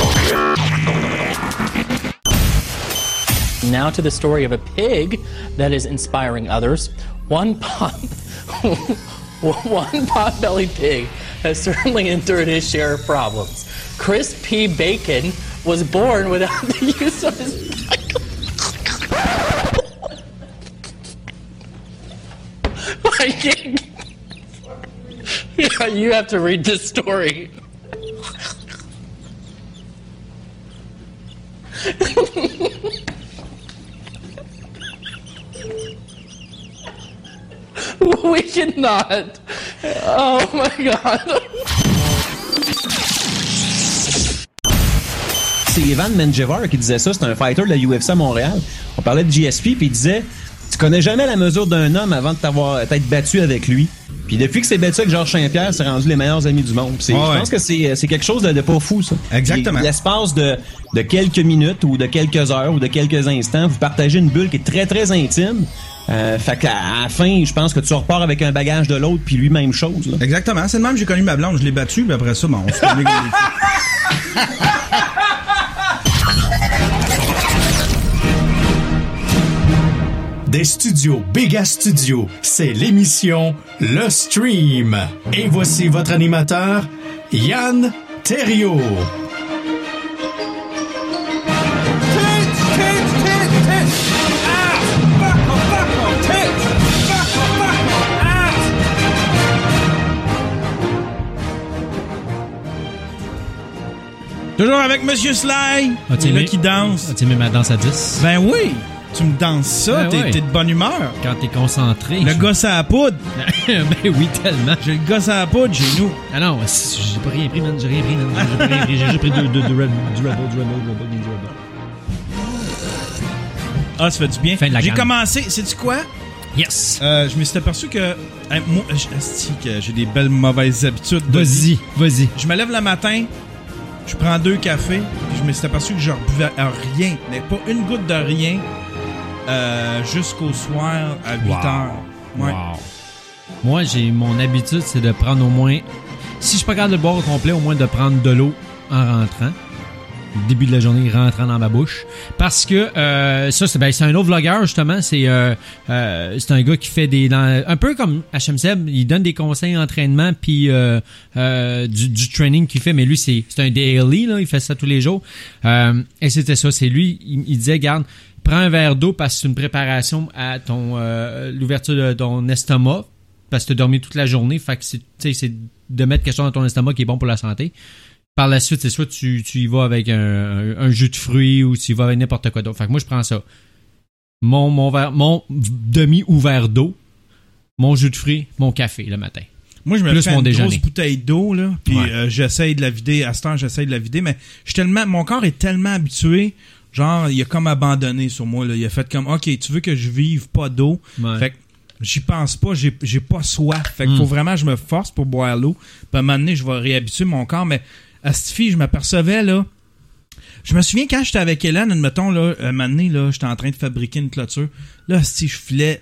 H: Now to the story of a pig that is inspiring others. One pot, one pot-bellied pig has certainly endured his share of problems. Chris P. Bacon was born without the use of his... I can't... Yeah, you have to read this story. We cannot. Oh my God.
I: C'est Evan Menjivar qui disait ça, c'est un fighter de la U F C à Montréal. On parlait de G S P, puis il disait tu connais jamais la mesure d'un homme avant de t'avoir t'être battu avec lui. Puis depuis que c'est battu avec Georges Saint-Pierre, c'est rendu les meilleurs amis du monde. C'est, oh ouais. Je pense que c'est, c'est quelque chose de, de pas fou, ça.
D: Exactement.
I: Puis, l'espace de, de quelques minutes ou de quelques heures ou de quelques instants, vous partagez une bulle qui est très, très intime. Euh, fait qu'à la fin, je pense que tu repars avec un bagage de l'autre, puis lui, même chose. Là.
D: Exactement. C'est le même, j'ai connu ma blonde, je l'ai battue, puis après ça, bon, on se connaît comme des filles.
C: Des studios Béga Studio, c'est l'émission Le Stream. Et voici votre animateur, Yann Terriot.
D: Toujours avec Monsieur Sly,
F: ah,
D: c'est là qui danse.
F: Ah, tu aimé ma danse à dix?
D: Ben oui, tu me danses ça, ben t'es, ouais. t'es de bonne humeur.
F: Quand t'es concentré.
D: Le
F: je...
D: gosse à la poudre.
F: Ben oui, tellement.
D: J'ai le gosse à la poudre chez nous.
F: Ah non, j'ai pas rien pris, man, j'ai rien pris, man. J'ai pas rien pris, j'ai juste pris du, du, du, du Red Bull, du Red Bull, du Red Bull, du Red Bull.
D: Ah, ça fait du bien.
F: Fin de la
D: j'ai
F: gamme.
D: commencé, sais-tu quoi?
F: Yes.
D: Euh, je me suis aperçu que... Hey, moi, je, que j'ai des belles mauvaises habitudes.
F: Vas-y, vas-y.
D: Je me lève le matin... Je prends deux cafés, puis je me suis aperçu que je buvais rien, mais pas une goutte de rien, euh, jusqu'au soir à huit heures. Ouais.
F: Wow. Moi, j'ai mon habitude, c'est de prendre au moins, si je suis pas capable de le boire au complet, au moins de prendre de l'eau en rentrant. Début de la journée rentrant dans ma bouche. Parce que euh, ça, c'est, ben, c'est un autre vlogueur, justement. C'est euh, euh, c'est un gars qui fait des... Dans, un peu comme H M Seb, il donne des conseils d'entraînement puis euh, euh, du, du training qu'il fait. Mais lui, c'est, c'est un daily, là, il fait ça tous les jours. Euh, et c'était ça, c'est lui, il, il disait, garde, prends un verre d'eau parce que c'est une préparation à ton euh, l'ouverture de ton estomac. Parce que tu as dormi toute la journée. Fait que c'est, c'est de mettre quelque chose dans ton estomac qui est bon pour la santé. Par la suite, c'est soit tu, tu y vas avec un, un, un jus de fruits ou tu y vas avec n'importe quoi d'autre. Fait que moi, je prends ça. Mon, mon, verre, mon demi-ouvert d'eau, mon jus de fruits, mon café le matin.
D: Moi, je me
F: Plus
D: fais
F: mon
D: une
F: déjeuner.
D: grosse bouteille d'eau, là, puis
F: ouais.
D: euh, j'essaye de la vider. À ce temps, j'essaye de la vider, mais je suis tellement, mon corps est tellement habitué, genre, il a comme abandonné sur moi, là. Il a fait comme, OK, tu veux que je vive pas d'eau?
F: Ouais.
D: Fait que j'y pense pas, j'ai, j'ai pas soif. Fait qu'il mm. faut vraiment que je me force pour boire l'eau. Puis à un moment donné, je vais réhabituer mon corps, mais à cette fille, je m'apercevais, là. Je me souviens quand j'étais avec Hélène, admettons, là, un moment donné, là, j'étais en train de fabriquer une clôture. Là, si je filais,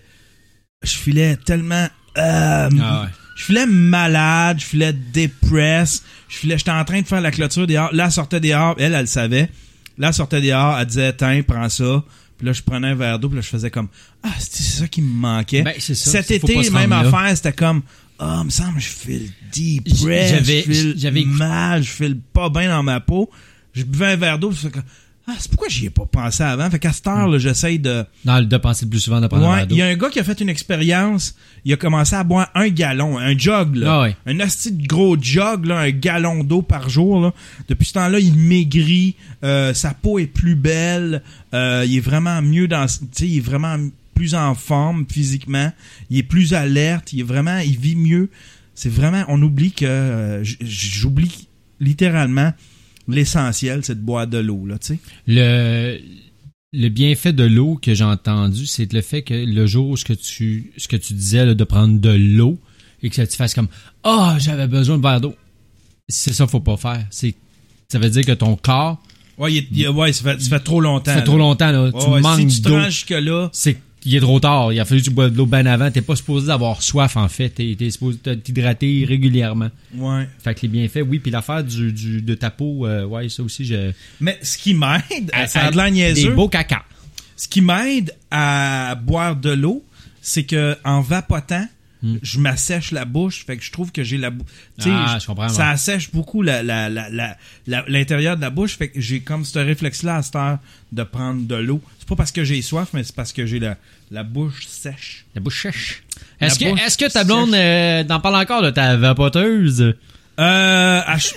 D: je filais tellement, euh,
F: ah ouais.
D: je filais malade, je filais dépressed, je filais, j'étais en train de faire la clôture dehors. Là, elle sortait dehors, elle, elle le savait. Là, elle sortait dehors, elle disait, tiens, prends ça. Puis là, je prenais un verre d'eau, puis là, je faisais comme, ah, c'est ça qui me manquait.
F: Ben, c'est ça.
D: Cet
F: c'est,
D: été, même affaire, c'était comme, ah, oh, me semble, je file depressed,
F: j'avais,
D: je file
F: j'avais
D: mal, je file pas bien dans ma peau. Je buvais un verre d'eau, je faisais comme, ah, c'est pourquoi j'y ai pas pensé avant. Fait qu'à cette heure, là, j'essaye de...
F: Non, de penser plus souvent de prendre
D: ouais,
F: un verre d'eau.
D: Il y a un gars qui a fait une expérience, il a commencé à boire un gallon, un jug, là.
F: Ah ouais.
D: Un asti de gros jug, là, un gallon d'eau par jour, là. Depuis ce temps-là, il maigrit, euh, sa peau est plus belle, euh, il est vraiment mieux dans... Tu sais, il est vraiment plus en forme physiquement, il est plus alerte, il est vraiment... Il vit mieux. C'est vraiment... On oublie que... Euh, j'oublie littéralement... L'essentiel, c'est de boire de l'eau, là, tu sais.
F: Le, le bienfait de l'eau que j'ai entendu, c'est le fait que le jour où ce que tu, ce que tu disais, là, de prendre de l'eau et que ça te fasse comme « Ah, oh, j'avais besoin de verre d'eau ». C'est ça qu'il faut pas faire. C'est, ça veut dire que ton corps
D: Ouais, il, il, ouais ça, fait, ça fait trop longtemps.
F: Ça fait
D: là.
F: trop longtemps, là.
D: Ouais,
F: tu
D: ouais,
F: manques
D: si tu te
F: d'eau.
D: rends jusque-là...
F: C'est qu'il est trop tard. Il a fallu que tu bois de l'eau bien avant. T'es pas supposé d'avoir soif, en fait. T'es, t'es supposé t'hydrater régulièrement.
D: Ouais.
F: Fait que les bienfaits, oui. Puis l'affaire du, du, de ta peau, euh, ouais, ça aussi, je...
D: Mais ce qui m'aide,
F: À-
D: ça a de
F: à-
D: l'air niaiseux.
F: Des beaux caca.
D: Ce qui m'aide à boire de l'eau, c'est que en vapotant,
F: Hmm.
D: je m'assèche la bouche, fait que je trouve que j'ai la bouche.
F: Ah, je comprends,
D: Ça
F: ouais.
D: assèche beaucoup la, la, la, la, la- l'intérieur de la bouche, fait que j'ai comme ce réflexe-là à cette heure de prendre de l'eau. C'est pas parce que j'ai soif, mais c'est parce que j'ai la, la bouche sèche.
F: La bouche sèche.
D: La
F: Est-ce que,
D: bouche
F: est-ce que ta blonde
D: sèche.
F: euh, t'en parle encore de ta vapoteuse?
D: Euh, à ch-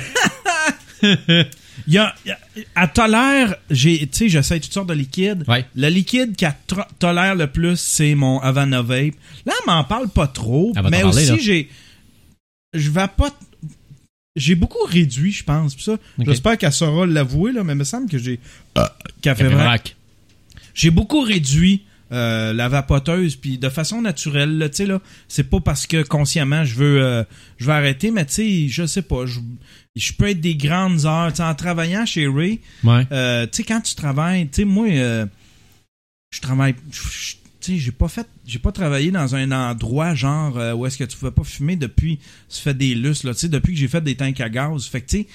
D: Il y a, il y a- elle tolère, j'ai, tu sais, j'essaie toutes sortes de liquides.
F: Ouais.
D: Le liquide qu'elle tro- tolère le plus, c'est mon Havana Vape. Là, elle m'en parle pas trop,
F: Elle va
D: mais
F: t'en parler,
D: aussi,
F: là.
D: j'ai, je vais pas, j'ai beaucoup réduit, je pense. Pis ça,
F: Ok.
D: j'espère qu'elle saura l'avouer, là, mais il me semble que j'ai, qu'elle fait
F: Café
D: vrai.
F: vrac.
D: J'ai beaucoup réduit euh, la vapoteuse, puis de façon naturelle, là, tu sais, là, c'est pas parce que consciemment je veux, euh, je veux arrêter, mais tu sais, je sais pas, je, je peux être des grandes heures, tu sais, en travaillant chez Ray,
F: Ouais.
D: euh, tu sais, quand tu travailles, tu sais, moi, euh, je travaille, je- tu sais, j'ai pas fait, j'ai pas travaillé dans un endroit genre euh, où est-ce que tu pouvais pas fumer depuis, ça fait des lustres, là, tu sais, depuis que j'ai fait des tanks à gaz, fait que tu sais,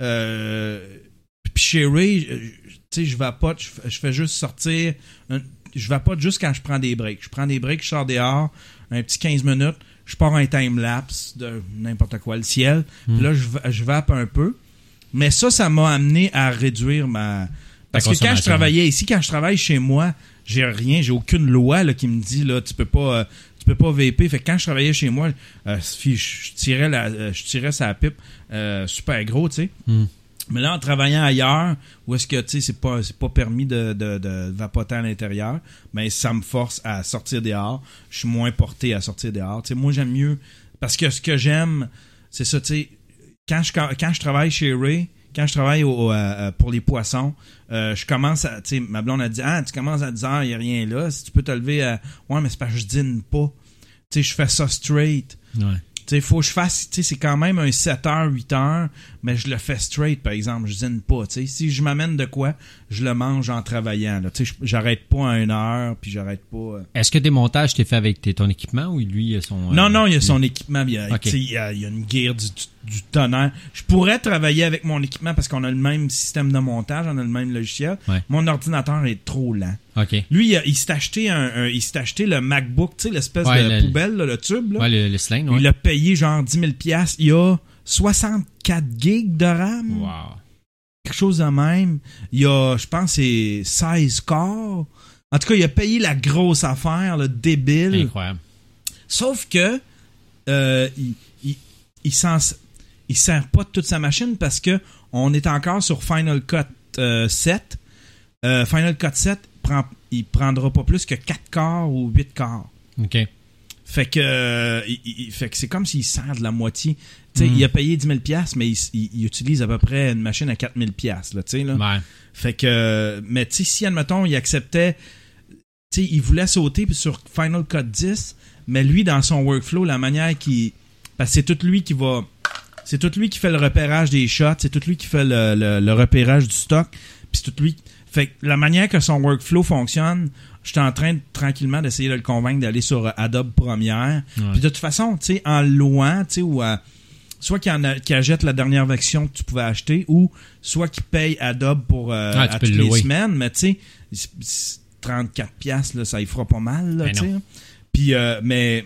D: euh, puis chez Ray, euh, tu sais, je vapote, je fais- je fais juste sortir, un- je vapote juste quand je prends des breaks. Je prends des breaks, je sors dehors, un petit quinze minutes, je pars un time-lapse de n'importe quoi, le ciel,
F: Mm.
D: puis là, je, va- je vape un peu. Mais ça, ça m'a amené à réduire ma... Parce que quand je
F: consommation.
D: travaillais ici, quand je travaille chez moi, j'ai rien, j'ai aucune loi là, qui me dit, là, tu peux pas... euh, tu peux pas vaper. Fait que quand je travaillais chez moi, euh, je, je tirais la, euh, je tirais sa pipe euh, super gros, tu sais.
F: Mm.
D: Mais là, en travaillant ailleurs, où est-ce que, tu sais, c'est pas, c'est pas permis de, de, de vapoter à l'intérieur, mais ça me force à sortir dehors. Je suis moins porté à sortir dehors. Tu sais, moi, j'aime mieux, parce que ce que j'aime, c'est ça, tu sais, quand je, quand je travaille chez Ray, quand je travaille au, au, euh, pour les poissons, euh, je commence à, tu sais, ma blonde a dit, ah, tu commences à dix heures, il n'y a rien là. Si tu peux te lever à, ouais, mais c'est parce que je dîne pas. Tu sais, je fais ça straight.
F: Ouais.
D: Tu sais, faut que je fasse, tu sais, c'est quand même un sept heures, huit heures, mais je le fais straight, par exemple, je dîne pas, tu sais. Si je m'amène de quoi, je le mange en travaillant, là. Tu sais, je- j'arrête pas à une heure, puis j'arrête pas... euh.
F: Est-ce que tes montages t'es fait avec tes- ton équipement ou lui, il a son...
D: Non,
F: euh,
D: non, il y a son équipement, il y a,
F: Ok.
D: tu sais, il y a, il y a une guerre du, du, du tonnerre. Je pourrais travailler avec mon équipement parce qu'on a le même système de montage, on a le même logiciel.
F: Ouais.
D: Mon ordinateur est trop lent.
F: OK.
D: Lui, il, a- il s'est acheté un, un- il s'est acheté le MacBook, tu sais, l'espèce
F: Ouais,
D: de
F: le-
D: poubelle, là, le tube, là.
F: Ouais, le, le sling, ouais.
D: Il a payé genre dix mille piastres. Il a soixante-quatre gigs de RAM.
F: Wow.
D: Quelque chose de même. Il y a, je pense, c'est seize corps. En tout cas, il a payé la grosse affaire, le débile.
F: Incroyable.
D: Sauf que euh, il, il, il s'en il sert pas de toute sa machine parce que on est encore sur Final Cut euh, sept. Euh, Final Cut sept, prend, il prendra pas plus que quatre quarts ou huit quarts.
F: OK.
D: Fait que, euh, il, il- fait que c'est comme s'il sert de la moitié. Tu sais,
F: Mm.
D: il a payé dix mille piastres, mais il, il- il utilise à peu près une machine à quatre mille piastres, là, tu sais, là.
F: Ouais.
D: Fait que, euh, mais tu sais, si, admettons, il acceptait, tu sais, il voulait sauter sur Final Cut dix, mais lui, dans son workflow, la manière qu'il... Parce que c'est tout lui qui va... C'est tout lui qui fait le repérage des shots, c'est tout lui qui fait le, le, le repérage du stock, puis c'est tout lui... Fait que la manière que son workflow fonctionne, je suis en train de, tranquillement d'essayer de le convaincre d'aller sur Adobe Premiere.
F: Ouais.
D: Puis de toute façon, tu sais, en louant, tu sais, ou à... Soit qu'il en a, qu'il achète la dernière version que tu pouvais acheter, ou soit qu'il paye Adobe pour euh,
F: Ah, tu
D: à
F: peux
D: toutes
F: le
D: les
F: louer.
D: semaines, mais tu sais, c'est- c'est trente-quatre piastres, là, ça y fera pas mal, là,
F: Ben
D: tu sais.
F: non.
D: Puis, euh, mais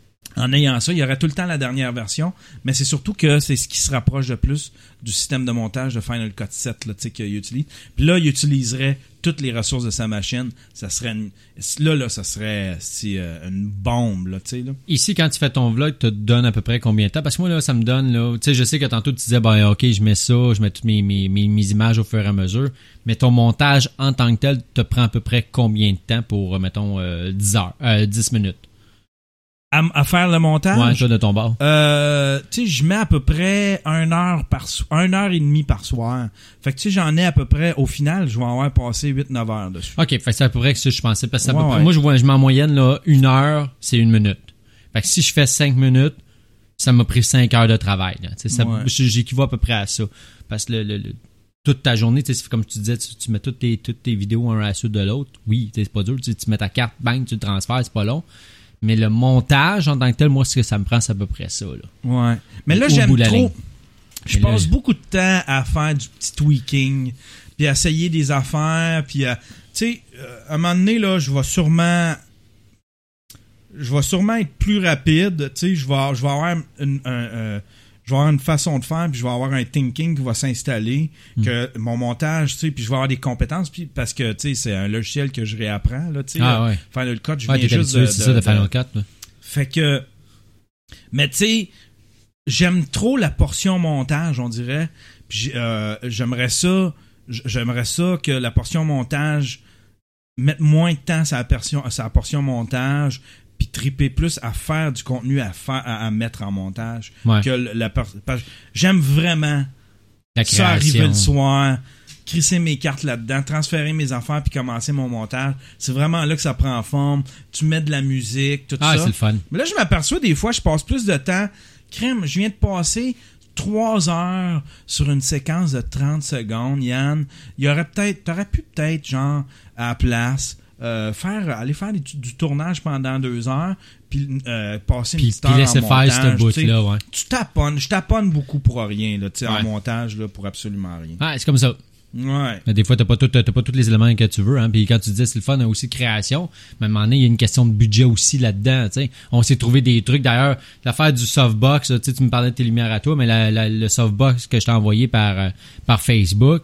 D: en ayant ça, il y aurait tout le temps la dernière version, mais c'est surtout que c'est ce qui se rapproche le plus du système de montage de Final Cut sept, là, tu sais, qu'il utilise. Puis là, il utiliserait toutes les ressources de sa machine. Ça serait une, là, là, ça serait c'est, euh, une bombe, là, tu sais, là.
F: Ici, quand tu fais ton vlog, tu te donnes à peu près combien de temps? Parce que moi, là, ça me donne, là, tu sais, je sais que tantôt, tu disais, ben, OK, je mets ça, je mets toutes mes, mes, mes, mes images au fur et à mesure, mais ton montage en tant que tel te prend à peu près combien de temps pour, euh, mettons, euh, dix heures, euh, dix minutes?
D: À, à faire le montage.
F: Ouais, toi, de ton bord.
D: Euh, tu sais, je mets à peu près une heure par so- une heure et demie par soir. Fait que tu sais, j'en ai à peu près, au final, je vais avoir passé huit neuf heures dessus.
F: OK, fait que c'est à peu près que ça, je pensais. Parce que c'est à peu
D: Ouais,
F: près-
D: ouais.
F: moi, je vois, je mets en moyenne, là, une heure, c'est une minute. Fait que si je fais cinq minutes, ça m'a pris cinq heures de travail, là. Tu sais, ça,
D: Ouais.
F: j'équivaut à peu près à ça. Parce que le, le, le- toute ta journée, tu sais, comme tu disais, tu, tu mets toutes tes, toutes tes vidéos un à la suite de l'autre. Oui, c'est pas dur. Tu, sais, tu mets ta carte, bang, tu le transfères, c'est pas long. Mais le montage en tant que tel, moi, ce que ça me prend, c'est à peu près ça. Là.
D: Ouais. Mais là,
F: Au
D: j'aime
F: bout de la
D: trop.
F: ligne.
D: Je
F: Mais là,
D: passe
F: je-
D: beaucoup de temps à faire du petit tweaking, puis à essayer des affaires, puis à... Tu sais, euh, à un moment donné, là, je vais sûrement... Je vais sûrement être plus rapide, tu sais, je vais, je vais avoir une... un, euh, je vais avoir une façon de faire, puis je vais avoir un thinking qui va s'installer,
F: Mm.
D: que mon montage, tu sais, puis je vais avoir des compétences, puis parce que, tu sais, c'est un logiciel que je réapprends, là, tu sais.
F: Ah
D: là,
F: ouais.
D: Final Cut, je
F: Ouais,
D: viens
F: t'es
D: juste
F: habitué,
D: de...
F: c'est ça, de Final Cut. Là.
D: Fait que... Mais tu sais, j'aime trop la portion montage, on dirait. Puis euh, j'aimerais ça... J'aimerais ça que la portion montage mette moins de temps sur la portion, sur la portion montage, puis triper plus à faire du contenu à faire à, à mettre en montage.
F: Ouais.
D: Que le- la, per- parce- j'aime vraiment
F: La
D: ça arriver
F: création.
D: le soir, crisser mes cartes là-dedans, transférer mes affaires puis commencer mon montage. C'est vraiment là que ça prend forme. Tu mets de la musique, tout
F: Ah,
D: ça.
F: c'est le fun.
D: Mais là, je m'aperçois des fois, je passe plus de temps. Crème, je viens de passer trois heures sur une séquence de trente secondes, Yann. Il y aurait peut-être, t'aurais pu peut-être, genre, à la place, euh, faire, aller faire du, du tournage pendant deux heures, puis euh, passer une
F: Puis,
D: petite
F: puis
D: heure
F: laisser
D: en
F: faire
D: montage,
F: ce
D: tu sais.
F: bout-là, ouais.
D: Tu taponnes, je taponne beaucoup pour rien, là, tu sais,
F: Ouais.
D: en montage, là, pour absolument rien.
F: Ah, c'est comme ça.
D: Ouais.
F: Mais des fois, t'as pas, tout, t'as pas tous les éléments que tu veux. Hein. Puis quand tu dis c'est le fun, il y a aussi de création. Mais à un moment donné, il y a une question de budget aussi là-dedans. T'sais. On s'est trouvé des trucs. D'ailleurs, l'affaire du softbox, là, tu me parlais de tes lumières à toi, mais la, la, le softbox que je t'ai envoyé par, euh, par Facebook,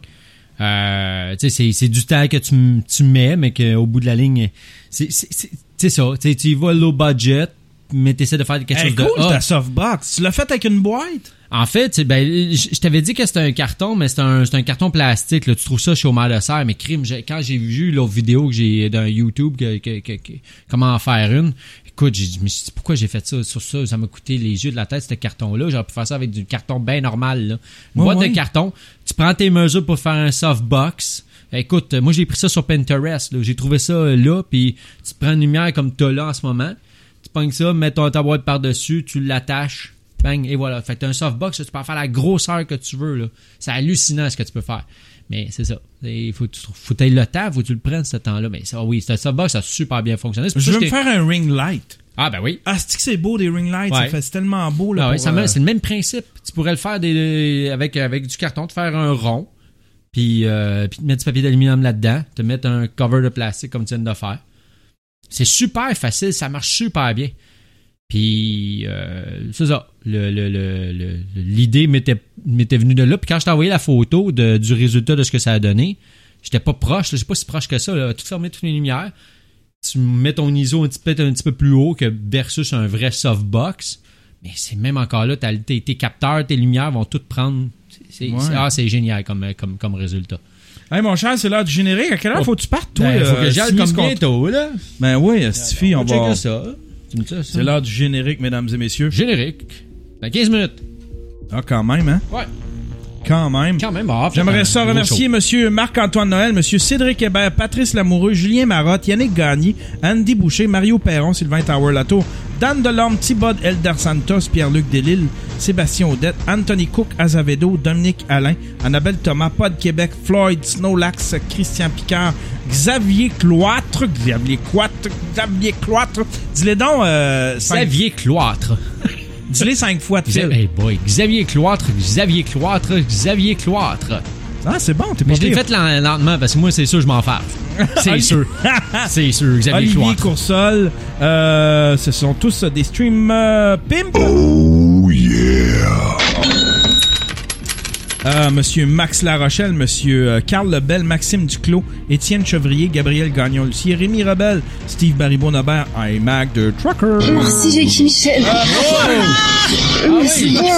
F: euh, c'est, c'est du temps que tu, tu mets, mais qu'au bout de la ligne, c'est, c'est, c'est, c'est ça. Tu y vas low budget, mais tu essaies de faire quelque
D: Hey,
F: chose
D: cool,
F: de hot.
D: ta softbox. Tu l'as fait avec une boîte?
F: En fait, c'est- ben, je je t'avais dit que c'était un carton, mais c'est un, c'est un carton plastique. Là. Tu trouves ça chez Omer de Serre, mais crime, j'ai- quand j'ai vu l'autre vidéo que j'ai d'un YouTube, que, que, que, que- comment en faire une, écoute, j'ai, je me suis dit, pourquoi j'ai fait ça sur ça? Ça m'a coûté les yeux de la tête, ce carton-là. J'aurais pu faire ça avec du carton bien normal. Là. Une
D: Ouais,
F: boîte
D: ouais.
F: de carton, tu prends tes mesures pour faire un softbox. Écoute, moi j'ai pris ça sur Pinterest. Là. J'ai trouvé ça euh, là, puis tu te prends une lumière comme t'as là en ce moment. Tu pognes ça, mets ton, ta boîte par-dessus, tu l'attaches. Bang, et voilà. Fait que t'as un softbox, tu peux en faire la grosseur que tu veux. Là. C'est hallucinant ce que tu peux faire. Mais c'est ça. Il faut, faut que tu aies le temps, faut que tu le prennes ce temps-là. Mais ça, oui, c'est un softbox, ça a super bien fonctionné. C'est pour
D: Je
F: ça
D: veux
F: que
D: me
F: j'étais-
D: faire un ring light.
F: Ah, ben oui.
D: Ah, c'est que c'est beau, des ring lights.
F: Ouais.
D: Ça fait, c'est tellement beau, là.
F: Ah ouais,
D: pour,
F: ça me-
D: euh,
F: c'est le même principe. Tu pourrais le faire des, avec, avec du carton, te faire un rond, puis, euh, puis te mettre du papier d'aluminium là-dedans, te mettre un cover de plastique comme tu viens de faire. C'est super facile, ça marche super bien. Puis, euh, c'est ça. Le, le, le, le- l'idée m'était, m'était venue de là. Puis quand je t'ai envoyé la photo de, du résultat de ce que ça a donné, j'étais pas proche. Là, j'étais pas si proche que ça. Là. Tout fermé, toutes les lumières. Tu mets ton I S O un petit peu, un petit peu plus haut que versus un vrai softbox. Mais c'est même encore là, t'as, tes, tes capteurs, tes lumières vont toutes prendre. C'est,
D: Ouais.
F: c'est- ah, c'est génial comme, comme, comme résultat.
D: Hey, mon cher, c'est l'heure du générique. À quelle heure
F: Oh.
D: faut que tu partes, toi?
F: Ben, faut
D: euh,
F: que j'aille
D: signer
F: comme
D: ce contrat?
F: bientôt, là.
D: Ben oui, Stifi, on va...
F: checker ça. Tu me dis ça, ça?
D: C'est l'heure du générique, mesdames et messieurs.
F: Générique. Ben, quinze minutes.
D: Ah, quand même, hein?
F: Ouais.
D: Quand même.
F: Quand même. Ah,
D: J'aimerais
F: fait
D: ça
F: un gros
D: remercier
F: show.
D: Monsieur Marc-Antoine Noël, Monsieur Cédric Hébert, Patrice Lamoureux, Julien Marotte, Yannick Gagné, Andy Boucher, Mario Perron, Sylvain Tower-Latour, Dan Delorme, Thibod Elder Santos, Pierre-Luc Delisle, Sébastien Audette, Anthony Cook Azavedo, Dominique Alain, Annabelle Thomas, Pod Québec, Floyd, Snowlax, Christian Picard, Xavier Cloître, Xavier Cloître, Xavier Cloître. Dis-les donc, euh, cinq,
F: Xavier Cloître.
D: dis-les cinq fois de
F: Xavier,
D: fil.
F: hey boy. Xavier Cloître, Xavier Cloître, Xavier Cloître.
D: Ah, c'est bon, t'es pas
F: Mais je l'ai
D: pire.
F: fait len- lentement parce que moi, c'est sûr, je m'en fâche. C'est sûr. C'est sûr, Xavier
D: Olivier
F: Cloître.
D: Coursol, euh, ce sont tous des stream euh, pimp.
G: Oh yeah!
D: Euh, Monsieur Max Larochelle, Monsieur euh, Carl Lebel, Maxime Duclos, Étienne Chevrier, Gabriel Gagnon-Lucier, Rémi Rebel, Steve Baribeau-Nobert, iMac de Trucker.
J: Merci Jackie Michel.
D: Ah,
J: Merci bien.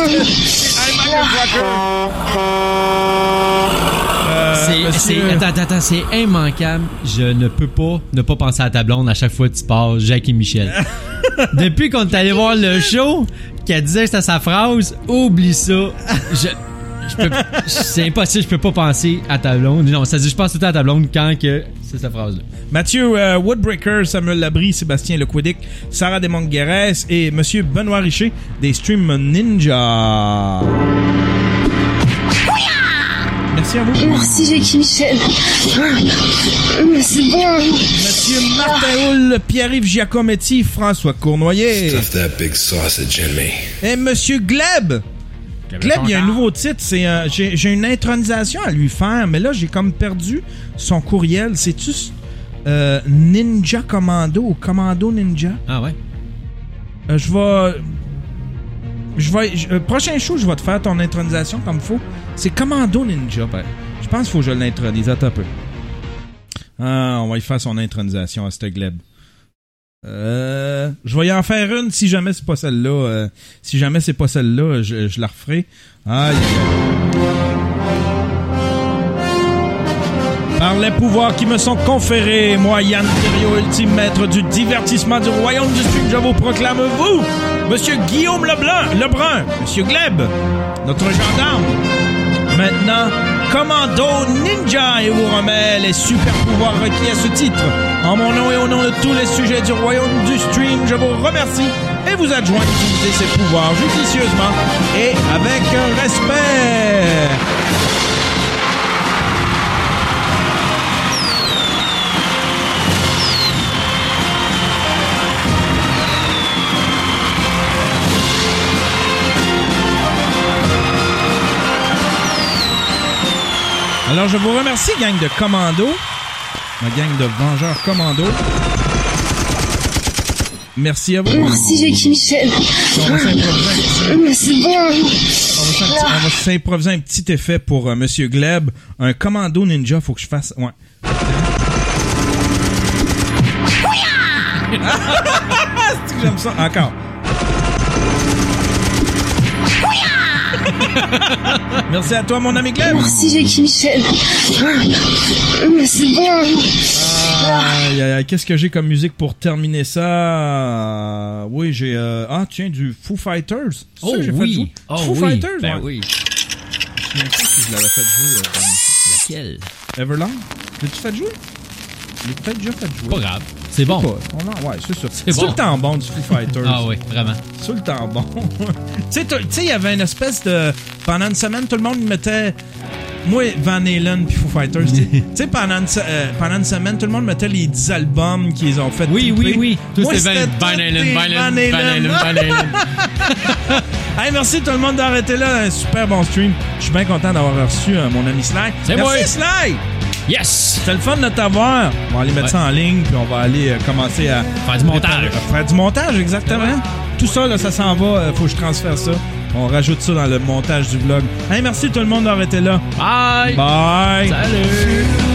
D: Euh,
F: C'est,
D: monsieur-
F: c'est, attends, attends, attends, c'est immanquable. Je ne peux pas ne pas penser à ta blonde à chaque fois que tu passes, Jacques et Michel. Depuis qu'on est allé voir le show, qu'elle disait que c'était sa phrase, oublie ça. Je, je peux, c'est impossible, je peux pas penser à ta blonde. Non, ça dit, je pense tout le temps à ta blonde quand que c'est cette phrase-là.
D: Mathieu euh, Woodbreaker, Samuel Labrie, Sébastien Lequidic, Sarah Desmonts-Guérès et Monsieur Benoît Richer des Stream Ninja. Merci Merci à vous.
J: Merci, Jackie Michel. C'est bon.
D: Monsieur Martin Houle, Pierre-Yves Giacometti, François Cournoyer.
K: Stuff that big sausage in me.
D: Et Monsieur Gleb. Gleb, il y a un nouveau titre. C'est euh, j'ai, j'ai une intronisation à lui faire, mais là, j'ai comme perdu son courriel. C'est-tu euh, Ninja Commando ou Commando Ninja?
F: Ah ouais?
D: Euh, je vais... Je vais... je- euh, prochain show, je vais te faire ton intronisation comme faut. C'est Commando Ninja, ben. Je pense qu'il faut que je l'intronise. Attends un peu. Ah, on va y faire son intronisation à ce Gleb. Euh, je vais y en faire une si jamais c'est pas celle-là. Euh, si jamais c'est pas celle-là, je, je la referai. Aïe, aïe, aïe. Par les pouvoirs qui me sont conférés, moi, Yann Thériault, ultime maître du divertissement du royaume du stream, je vous proclame, vous, Monsieur Guillaume Leblanc, Lebrun, Monsieur Gleb, notre gendarme, maintenant, Commando Ninja, et vous remet les super pouvoirs requis à ce titre. En mon nom et au nom de tous les sujets du royaume du stream, je vous remercie et vous adjoins d'utiliser ces pouvoirs judicieusement et avec respect. Alors, je vous remercie, gang de Commando. Ma gang de Vengeurs Commando. Merci à vous.
J: Merci, Jackie Michel.
D: On va s'improviser un petit,
J: C'est bon.
D: on va s'im- on va s'improviser un petit effet pour euh, Monsieur Gleb. Un Commando Ninja, faut que je fasse... Ouais. C'est que j'aime ça. Encore. Merci à toi, mon ami Gleb.
J: Merci, Jackie Michel. C'est bon.
D: Aïe, aïe, aïe, qu'est-ce que j'ai comme musique pour terminer ça? Euh, oui, j'ai... euh, ah, tiens, du Foo Fighters. C'est
F: Oh
D: ça que j'ai fait
F: oui.
D: jouer?
F: Oh
D: Foo
F: oui.
D: Fighters,
F: Ben
D: ouais.
F: oui.
D: Je me souviens pas si je l'avais fait jouer. euh, dans-
F: Laquelle?
D: Everlong? L'as-tu fait jouer? Je l'ai peut-être déjà fait jouer.
F: Pas grave. C'est bon.
D: Pas. On en- ouais, c'est ça. C'est
F: bon.
D: tout le temps bon du Foo Fighters.
F: Ah oui, vraiment.
D: C'est tout le temps bon. Tu sais, tu sais, il y avait une espèce de... Pendant une semaine, tout le monde mettait... Moi, Van Halen puis Foo Fighters, tu sais. Tu sais, pendant, une se- euh, pendant une semaine, tout le monde mettait les dix albums qu'ils ont fait.
F: Oui, oui,
D: triper.
F: oui. Tout
D: Moi,
F: c'était
D: c'était
F: Van
D: tous
F: Halen,
D: des
F: Van Halen,
D: Van
F: Van Halen,
D: Halen.
F: Van Halen.
D: Hey, merci tout le monde d'arrêter là. Un super bon stream. Je suis bien content d'avoir reçu euh, mon ami Sly.
F: C'est
D: merci,
F: moi.
D: Sly!
F: Yes!
D: C'était le fun de t'avoir. On va aller mettre
F: Ouais.
D: ça en ligne, puis on va aller euh, commencer à...
F: Faire du montage.
D: à faire du montage, exactement.
F: Ouais.
D: Tout ça, là, ça s'en va. Euh, faut que je transfère ça. On rajoute ça dans le montage du vlog. Hey, merci tout le monde d'avoir été là.
F: Bye!
D: Bye!
F: Salut!